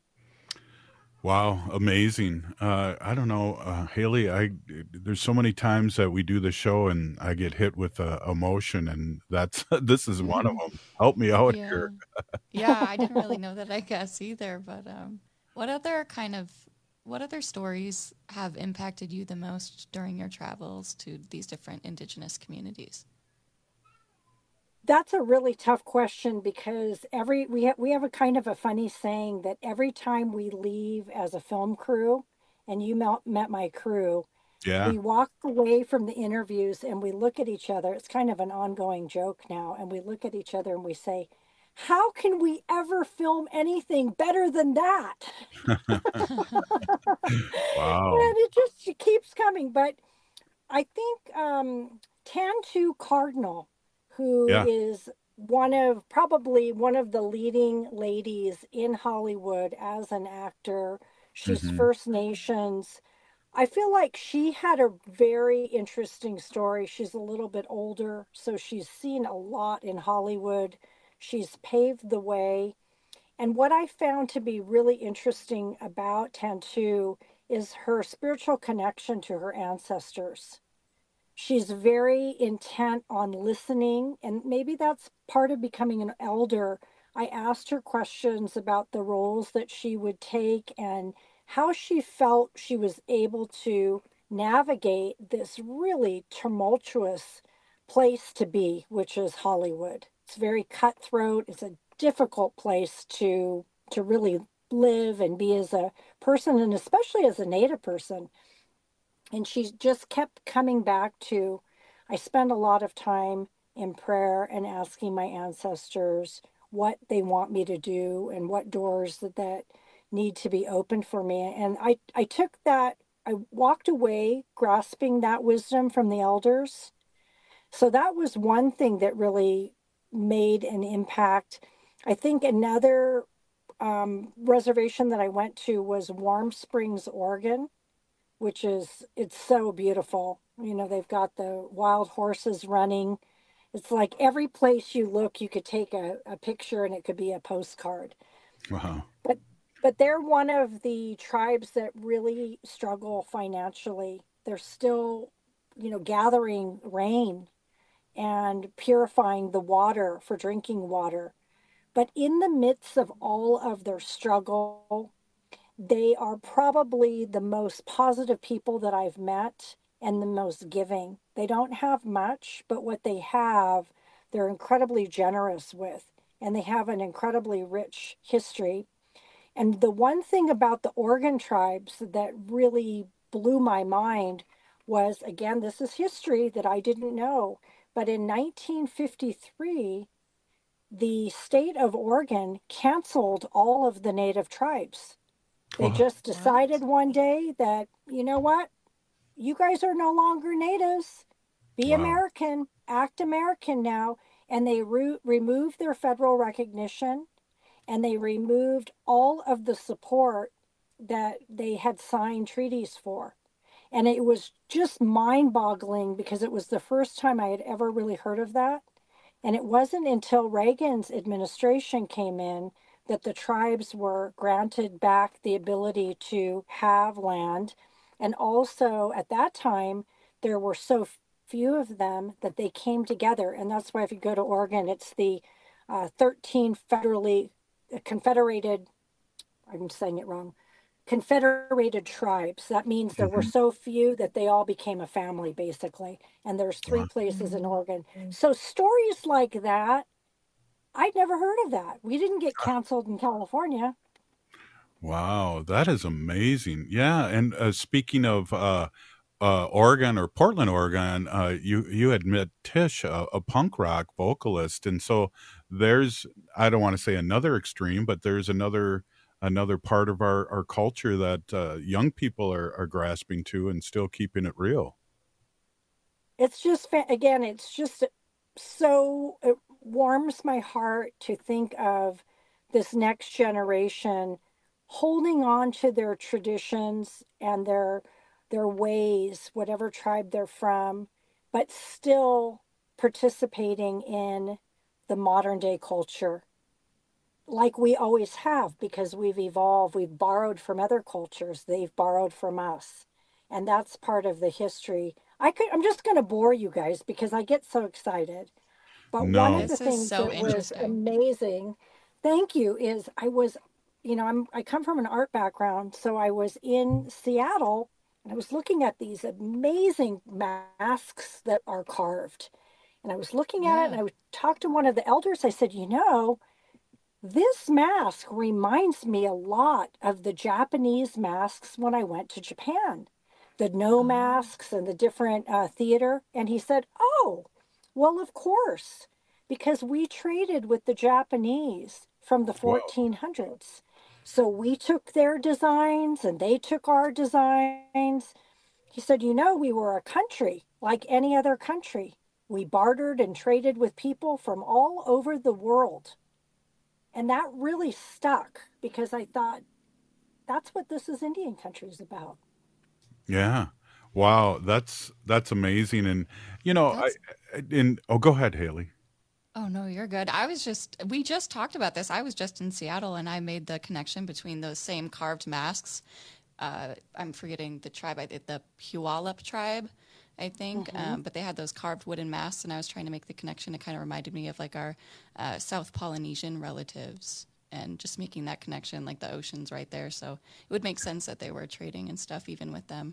Wow, amazing. Uh, I don't know, uh, Haley, I, there's so many times that we do the show and I get hit with uh, emotion, and that's, this is one of them. Help me out Yeah. here. Yeah, I didn't really know that, I guess, either. But um, what other kind of, what other stories have impacted you the most during your travels to these different Indigenous communities? That's a really tough question, because every we have we have a kind of a funny saying that every time we leave as a film crew and you met, met my crew. Yeah. We walk away from the interviews and we look at each other. It's kind of an ongoing joke now. And we look at each other and we say, how can we ever film anything better than that? Wow. And it just it keeps coming. But I think um, Tantu Cardinal, who Yeah. is one of probably one of the leading ladies in Hollywood as an actor, she's Mhm. First Nations. I feel like she had a very interesting story. She's a little bit older, so she's seen a lot in Hollywood. She's paved the way. And what I found to be really interesting about Tantu is her spiritual connection to her ancestors. She's very intent on listening, and maybe that's part of becoming an elder. I asked her questions about the roles that she would take and how she felt she was able to navigate this really tumultuous place to be, which is Hollywood. It's very cutthroat. It's a difficult place to to really live and be as a person, and especially as a Native person. And she just kept coming back to, I spend a lot of time in prayer and asking my ancestors what they want me to do and what doors that, that need to be opened for me. And I, I took that, I walked away grasping that wisdom from the elders. So that was one thing that really made an impact. I think another um, reservation that I went to was Warm Springs, Oregon, which is, it's so beautiful. You know, they've got the wild horses running. It's like every place you look, you could take a, a picture and it could be a postcard. Wow. But but they're one of the tribes that really struggle financially. They're still, you know, gathering rain and purifying the water for drinking water. But in the midst of all of their struggle, they are probably the most positive people that I've met and the most giving. They don't have much, but what they have, they're incredibly generous with, and they have an incredibly rich history. And the one thing about the Oregon tribes that really blew my mind was, again, this is history that I didn't know, but in nineteen fifty-three, the state of Oregon canceled all of the Native tribes. They just decided one day that, you know what, you guys are no longer natives. Be Wow. American, act American now. And they re- removed their federal recognition, and they removed all of the support that they had signed treaties for. And it was just mind-boggling because it was the first time I had ever really heard of that. And it wasn't until Reagan's administration came in that the tribes were granted back the ability to have land. And also at that time, there were so few of them that they came together. And that's why if you go to Oregon, it's the uh, thirteen federally uh, confederated, I'm saying it wrong, confederated tribes. That means there were so few that they all became a family, basically. And there's three places in Oregon. So stories like that, I'd never heard of that. We didn't get canceled in California. Wow, that is amazing. Yeah, and uh, speaking of uh, uh, Oregon or Portland, Oregon, uh, you you had met Tish, a, a punk rock vocalist, and so there's, I don't want to say another extreme, but there's another another part of our, our culture that uh, young people are, are grasping to and still keeping it real. It's just, fa- again, it's just so, it warms my heart to think of this next generation holding on to their traditions and their their ways, whatever tribe they're from, but still participating in the modern day culture like we always have, because we've evolved, we've borrowed from other cultures, they've borrowed from us. And that's part of the history. I could I'm just going to bore you guys because I get so excited. But No. one of the This is things so that was interesting. amazing, thank you, is I was, you know, I'm I come from an art background, so I was in Seattle and I was looking at these amazing masks that are carved. And I was looking at it and I would talk to one of the elders. I said, you know, This mask reminds me a lot of the Japanese masks when I went to Japan, the no masks and the different uh, theater. And he said, oh, well, of course, because we traded with the Japanese from the fourteen hundreds. So we took their designs and they took our designs. He said, you know, we were a country like any other country. We bartered and traded with people from all over the world. And that really stuck because I thought, that's what This Is Indian Country is about. Yeah. Wow. That's, that's amazing. And, you know, I, in, oh, go ahead, Haley. Oh, no, you're good. I was just, we just talked about this. I was just in Seattle and I made the connection between those same carved masks. Uh, I'm forgetting the tribe, the Puyallup tribe, I think. Mm-hmm. Um, but they had those carved wooden masks and I was trying to make the connection. It kind of reminded me of like our uh, South Polynesian relatives and just making that connection, like the ocean's right there. So it would make sense that they were trading and stuff even with them.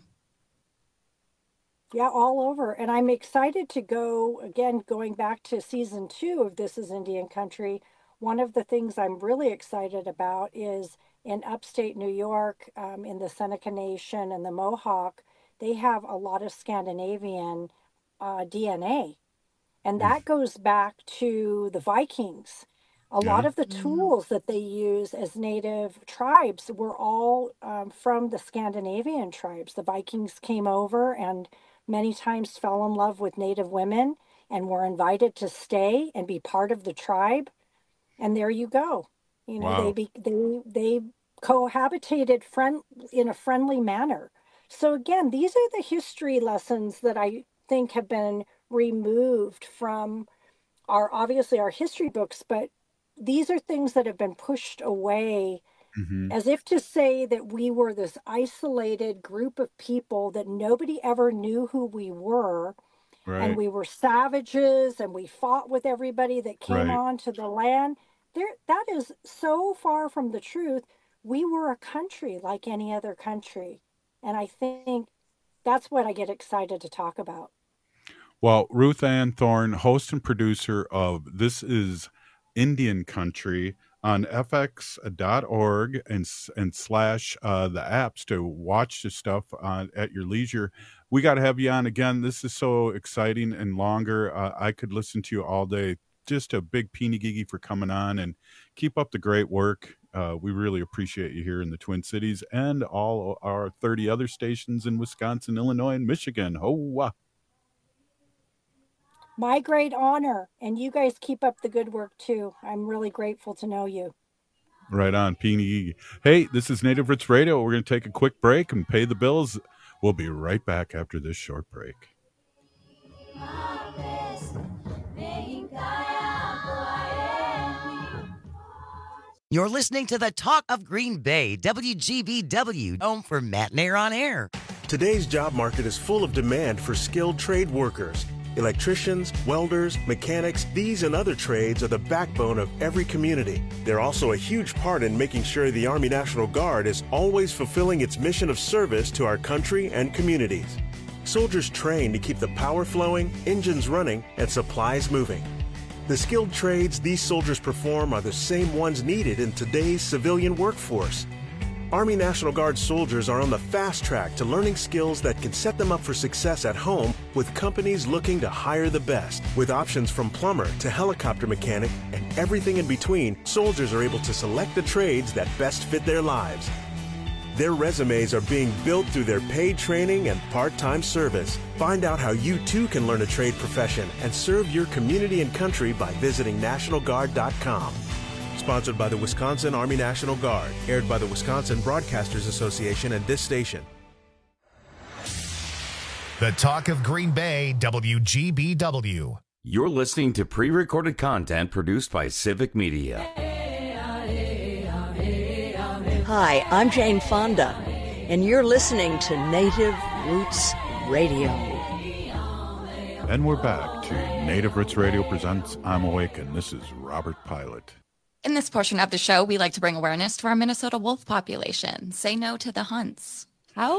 Yeah, all over. And I'm excited to go, again, going back to season two of This Is Indian Country. One of the things I'm really excited about is in upstate New York, um, in the Seneca Nation and the Mohawk, they have a lot of Scandinavian uh, D N A. And that goes back to the Vikings. A yeah. lot of the tools that they use as native tribes were all um, from the Scandinavian tribes. The Vikings came over and many times fell in love with native women and were invited to stay and be part of the tribe. And there you go. You know, wow. they be, they they cohabitated friend in a friendly manner. So again, these are the history lessons that I think have been removed from our, obviously our history books, but these are things that have been pushed away mm-hmm. as if to say that we were this isolated group of people that nobody ever knew who we were. Right. And we were savages and we fought with everybody that came right. onto the land. There, that is so far from the truth. We were a country like any other country. And I think that's what I get excited to talk about. Well, Ruth Ann Thorne, host and producer of This Is Indian Country on F X dot org and and slash uh, the apps to watch the stuff uh, at your leisure. We got to have you on again. This is so exciting and longer. Uh, I could listen to you all day. Just a big peeny gigi for coming on and keep up the great work. Uh, we really appreciate you here in the Twin Cities and all our thirty other stations in Wisconsin, Illinois, and Michigan. Ho-wah. My great honor. And you guys keep up the good work, too. I'm really grateful to know you. Right on, Peeny. Hey, this is Native Roots Radio. We're going to take a quick break and pay the bills. We'll be right back after this short break. You're listening to the Talk of Green Bay, W G B W, home for Matt Nair on Air. Today's job market is full of demand for skilled trade workers. Electricians, welders, mechanics, these and other trades are the backbone of every community. They're also a huge part in making sure the Army National Guard is always fulfilling its mission of service to our country and communities. Soldiers train to keep the power flowing, engines running, and supplies moving. The skilled trades these soldiers perform are the same ones needed in today's civilian workforce. Army National Guard soldiers are on the fast track to learning skills that can set them up for success at home with companies looking to hire the best. With options from plumber to helicopter mechanic and everything in between, soldiers are able to select the trades that best fit their lives. Their resumes are being built through their paid training and part-time service. Find out how you too can learn a trade profession and serve your community and country by visiting National Guard dot com. Sponsored by the Wisconsin Army National Guard. Aired by the Wisconsin Broadcasters Association and this station. The Talk of Green Bay, W G B W. You're listening to pre-recorded content produced by Civic Media. Hi, I'm Jane Fonda, and you're listening to Native Roots Radio. And we're back to Native Roots Radio presents I'm Awake, and this is Robert Pilot. In this portion of the show, we like to bring awareness to our Minnesota wolf population. Say no to the hunts. How?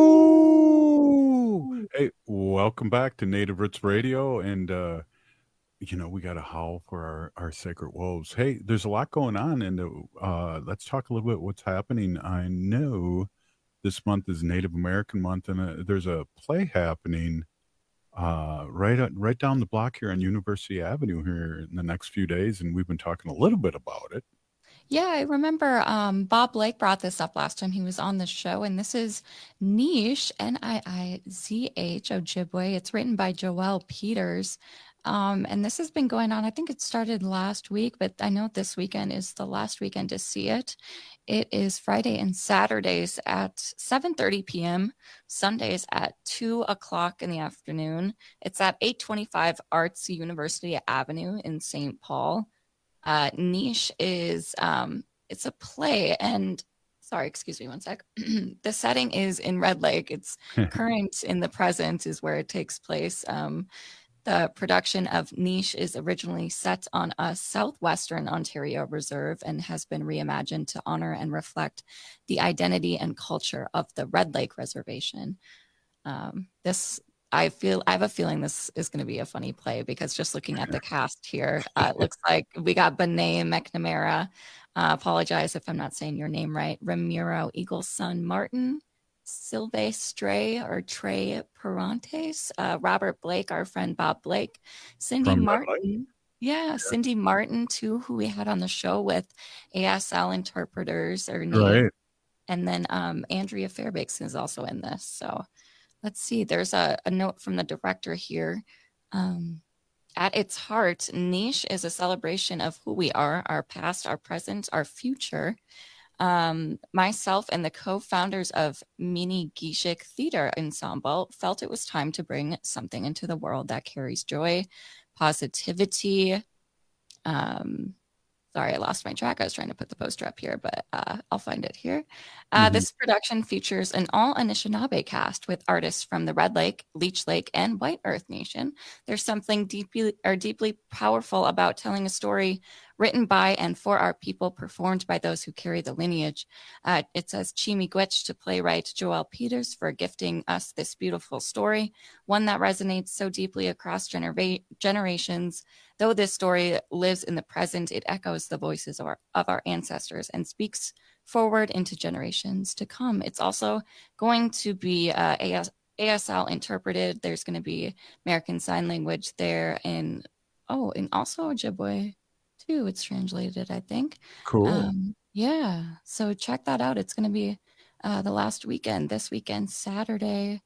Oh! Hey, welcome back to Native Roots Radio. And uh, you know, we got to howl for our, our sacred wolves. Hey, there's a lot going on, and uh, let's talk a little bit what's happening. I know this month is Native American month, and uh, there's a play happening uh, right uh, right down the block here on University Avenue here in the next few days, and we've been talking a little bit about it. Yeah, I remember um, Bob Blake brought this up last time he was on the show, and this is Niche, N I I Z H, Ojibwe. It's written by Joelle Peters, um, and this has been going on. I think it started last week, but I know this weekend is the last weekend to see it. It is Friday and Saturdays at seven thirty p.m., Sundays at two o'clock in the afternoon. It's at eight twenty-five Arts University Avenue in Saint Paul. Uh, Niche is, um, it's a play, and sorry, excuse me one sec. The setting is in Red Lake. It's current in the present is where it takes place. Um, the production of Niche is originally set on a southwestern Ontario reserve and has been reimagined to honor and reflect the identity and culture of the Red Lake Reservation. Um, this I feel I have a feeling this is going to be a funny play because just looking at the cast here, uh, it looks like we got Benet McNamara. Uh, apologize if I'm not saying your name right. Ramiro Eagle's son Martin, Silvestre or Trey Perantes, uh, Robert Blake, our friend Bob Blake, Cindy From Martin. Yeah, yeah, Cindy Martin too, who we had on the show with A S L interpreters or name. Right. And then um, Andrea Fairbanks is also in this. So. Let's see, there's a, a note from the director here. Um, at its heart, Niche is a celebration of who we are, our past, our present, our future. Um, myself and the co-founders of Mini Gishik Theater Ensemble felt it was time to bring something into the world that carries joy, positivity. Um, sorry, I lost my track. I was trying to put the poster up here, but uh, I'll find it here. Uh, mm-hmm. This production features an all Anishinaabe cast with artists from the Red Lake, Leech Lake, and White Earth Nation. There's something deeply or deeply powerful about telling a story written by and for our people, performed by those who carry the lineage. Uh, it says Chi-miigwech to playwright Joelle Peters for gifting us this beautiful story, one that resonates so deeply across genera- generations. Though this story lives in the present, it echoes the voices of our, of our ancestors and speaks forward into generations to come. It's also going to be uh, A S L interpreted. There's going to be American Sign Language there, and oh, and also Ojibwe too. It's translated, I think. Cool. Um, yeah. So check that out. It's going to be uh, the last weekend, this weekend, Saturday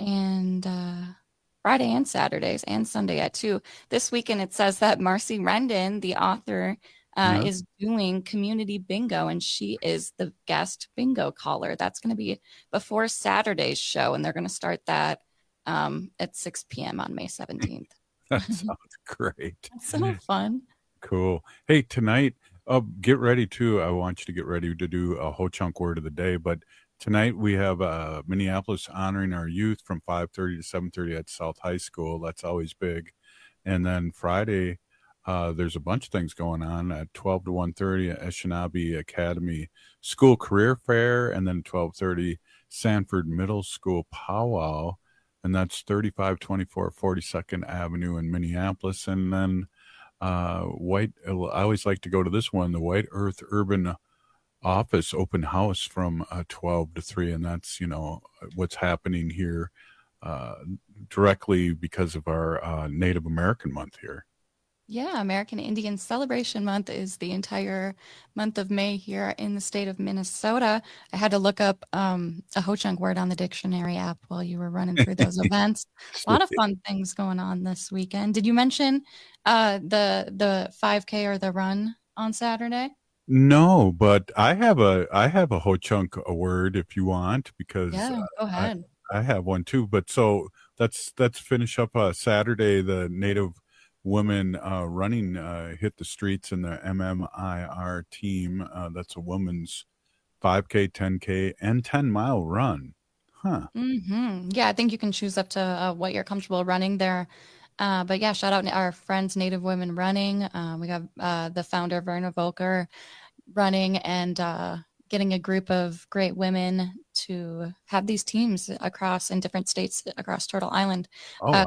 and uh, Friday and Saturdays and Sunday at two. This weekend, it says that Marcy Rendon, the author, Uh, Yeah. is doing community bingo, and she is the guest bingo caller. That's going to be before Saturday's show, and they're going to start that um, at six p.m. on May seventeenth. That sounds great. That's so fun. Cool. Hey, tonight, uh, get ready too. I want you to get ready to do a Ho Chunk word of the day. But tonight we have uh, Minneapolis honoring our youth from five thirty to seven thirty at South High School. That's always big. And then Friday, uh, there's a bunch of things going on at twelve to one thirty at Anishinaabe Academy School Career Fair, and then twelve thirty Sanford Middle School Powwow. And that's thirty-five twenty-four forty-second Avenue in Minneapolis. And then uh, White, I always like to go to this one, the White Earth Urban Office Open House from uh, twelve to three. And that's, you know, what's happening here uh, directly because of our uh, Native American month here. Yeah, American Indian Celebration Month is the entire month of May here in the state of Minnesota. I had to look up um, a Ho Chunk word on the dictionary app while you were running through those events. A lot of fun things going on this weekend. Did you mention uh, the the five K or the run on Saturday? No, but I have a I have a Ho Chunk a word if you want, because Yeah, uh, go ahead. I, I have one too. But so let's let's finish up uh, Saturday. The Native women uh, running uh, hit the streets in the M M I R team. Uh, that's a women's five K, ten K, and ten mile run. Huh. Mm-hmm. Yeah, I think you can choose up to uh, what you're comfortable running there. Uh, but yeah, shout out to our friends, Native Women Running. Uh, we got uh, the founder, Verna Volker, running and uh, getting a group of great women to have these teams across in different states across Turtle Island. Oh, Uh, wow.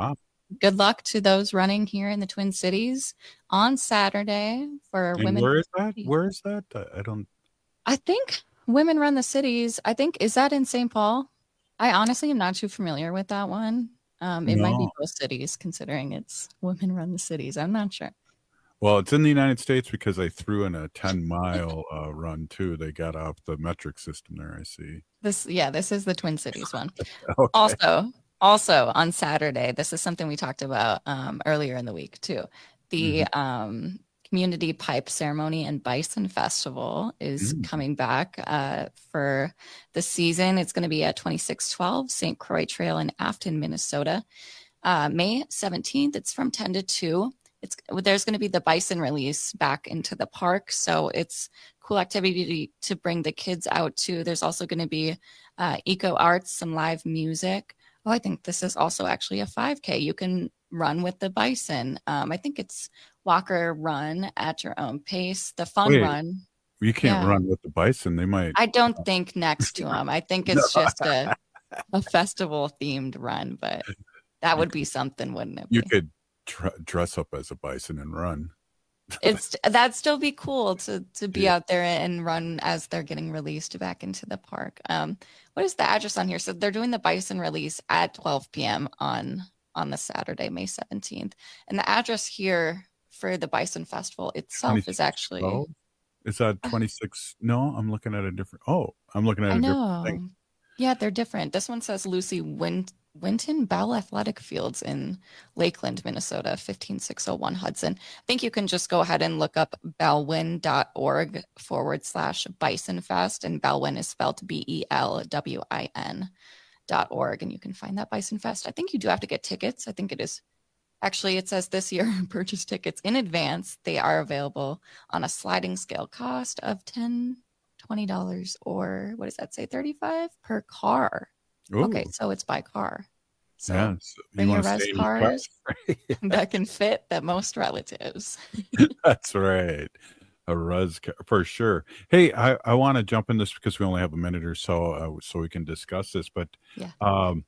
good luck to those running here in the Twin Cities on Saturday for And women. where is that? Where is that? I, I don't. I think Women Run the Cities. I think, is that in Saint Paul? I honestly am not too familiar with that one. Um, it might be No. both cities, considering it's Women Run the Cities. I'm not sure. Well, it's in the United States because they threw in a ten mile uh, run too. They got off the metric system there. I see. This, yeah, this is the Twin Cities one. Okay. Also, also on Saturday, this is something we talked about um, earlier in the week too. The Mm-hmm. um, Community Pipe Ceremony and Bison Festival is Mm. coming back uh, for the season. It's going to be at twenty-six twelve Saint Croix Trail in Afton, Minnesota. Uh, May seventeenth, it's from ten to two. It's there's going to be the bison release back into the park, so it's cool activity to, to bring the kids out to. There's also going to be uh, eco arts, some live music. Oh, I think this is also actually a five K. You can run with the bison. Um, I think it's walk or run at your own pace. The fun Wait, run. You can't Yeah. run with the bison. They might. I don't think next to them. I think it's just a a festival themed run, but that would be something, wouldn't it? You could tr- dress up as a bison and run. It's that'd still be cool to to be out there and run as they're getting released back into the park. Um, what is the address on here? So they're doing the bison release at twelve p.m. on on the Saturday, May seventeenth, and the address here for the Bison Festival itself is actually. Oh, is that twenty-six? No, I'm looking at a different. Oh, I'm looking at a I different know. thing. Yeah, they're different. This one says Lucy Win- Winton Bell Athletic Fields in Lakeland, Minnesota, fifteen six oh one Hudson. I think you can just go ahead and look up bellwin.org forward slash Bison Fest, and Bellwin is spelled B E L W I N dot org, and you can find that Bison Fest. I think you do have to get tickets. I think it is. Actually, it says this year, purchase tickets in advance. They are available on a sliding scale cost of ten dollars, twenty dollars, or what does that say, thirty-five dollars per car. Ooh. Okay, so it's by car. So Yeah, so you bring your wanna res stay in your cars car. that can fit the most relatives. That's right. A res ca- for sure. Hey, I, I want to jump in this because we only have a minute or so, uh, so we can discuss this. But Yeah. um,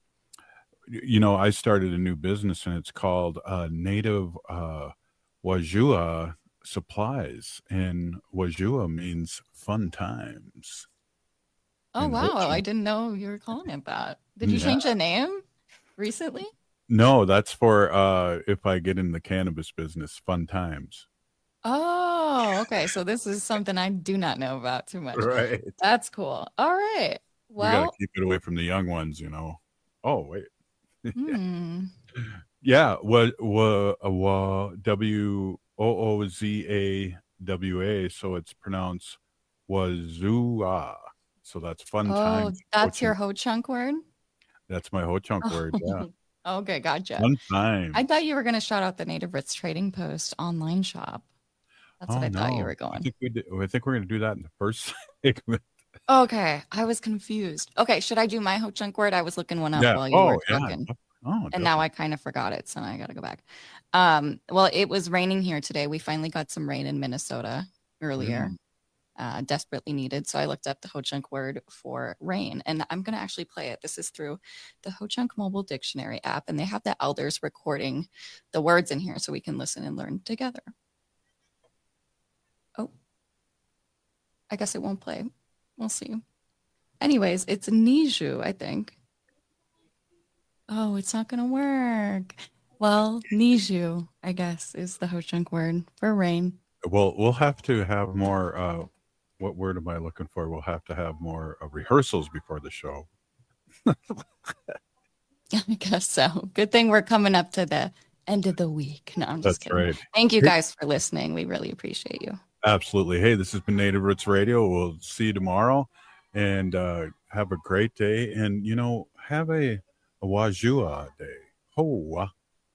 y- you know, I started a new business and it's called uh, Native uh, Wajua Supplies, and Wajua means fun times. Oh, And wow. Ho-Chunk- I didn't know you were calling it that. Did you Yeah. change the name recently? No, that's for uh, if I get in the cannabis business, fun times. Oh, okay. So this is something I do not know about too much. Right. That's cool. All right. We got Well, to keep it away from the young ones, you know. Oh, wait. hmm. Yeah, what what wa, W O O Z A W A, so it's pronounced Wazua. So that's fun Oh, times. that's your Ho-chunk. ho chunk word? That's my ho chunk word. Yeah, Okay, gotcha. fun time. I thought you were going to shout out the Native Ritz Trading Post online shop. That's what Oh, I thought you no. were I going. think we did, I think we're going to do that in the first segment. Okay, I was confused. Okay, should I do my ho chunk word? I was looking one up Yeah. while you Oh, were yeah. talking. Oh, And now I kind of forgot it, so now I got to go back. Um, well, it was raining here today. We finally got some rain in Minnesota earlier. Mm. Uh, desperately needed. So I looked up the Ho Chunk word for rain, and I'm going to actually play it. This is through the Ho Chunk mobile dictionary app, and they have the elders recording the words in here so we can listen and learn together. Oh, I guess it won't play. We'll see. Anyways, it's Niju, I think. Oh, it's not going to work. Well, Niju, I guess, is the Ho Chunk word for rain. Well, we'll have to have more. Uh, what word am I looking for? We'll have to have more uh, rehearsals before the show. I guess so. Good thing we're coming up to the end of the week. No, I'm just That's kidding. right. Thank you Hey- guys for listening. We really appreciate you. Absolutely. Hey, this has been Native Roots Radio. We'll see you tomorrow, and uh, have a great day. And you know, have a, a Wajua day. Hoa.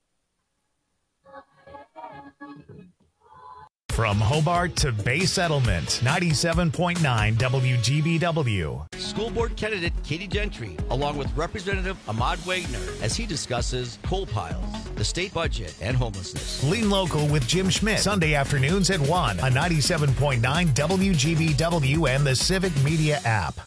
From Hobart to Bay Settlement, ninety-seven point nine W G B W. School board candidate Katie Gentry, along with Representative Ahmad Wagner, as he discusses coal piles, the state budget, and homelessness. Lean Local with Jim Schmidt, Sunday afternoons at one on ninety-seven point nine W G B W and the Civic Media app.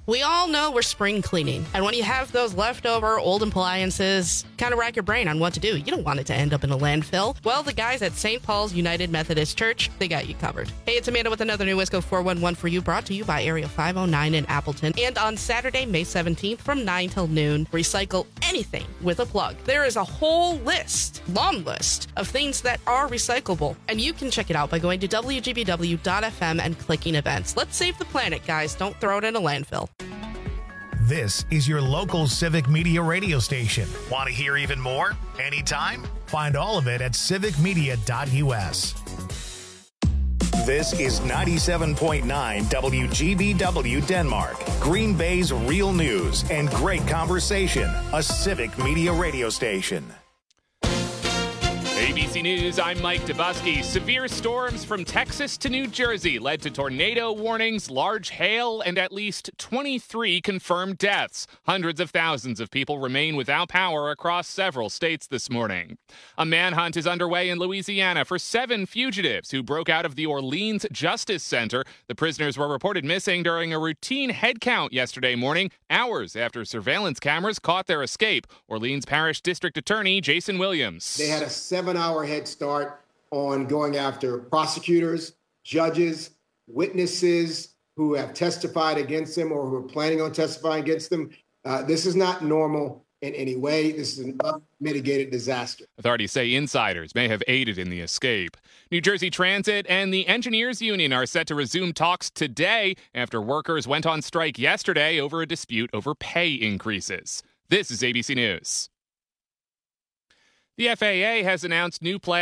We all know we're spring cleaning, and when you have those leftover old appliances, kind of rack your brain on what to do. You don't want it to end up in a landfill. Well, the guys at Saint Paul's United Methodist Church, they got you covered. Hey, it's Amanda with another new Wisco four one one for you, brought to you by Area five oh nine in Appleton. And on Saturday, May seventeenth from nine till noon, recycle anything with a plug. There is a whole list, long list, of things that are recyclable, and you can check it out by going to W G B W dot F M and clicking events. Let's save the planet, guys. Don't throw it in a landfill. This is your local Civic Media radio station. Want to hear even more? Anytime? Find all of it at civic media dot U S. This is ninety-seven point nine W G B W Denmark, Green Bay's real news and great conversation, a Civic Media radio station. A B C News, I'm Mike Dubusky. Severe storms from Texas to New Jersey led to tornado warnings, large hail, and at least twenty-three confirmed deaths. Hundreds of thousands of people remain without power across several states this morning. A manhunt is underway in Louisiana for seven fugitives who broke out of the Orleans Justice Center. The prisoners were reported missing during a routine head count yesterday morning, hours after surveillance cameras caught their escape. Orleans Parish District Attorney Jason Williams. They had a seven hour head start on going after prosecutors, judges, witnesses who have testified against them or who are planning on testifying against them. Uh, this is not normal in any way. This is an unmitigated disaster. Authorities say insiders may have aided in the escape. New Jersey Transit and the Engineers Union are set to resume talks today after workers went on strike yesterday over a dispute over pay increases. This is A B C News. The F A A has announced new plans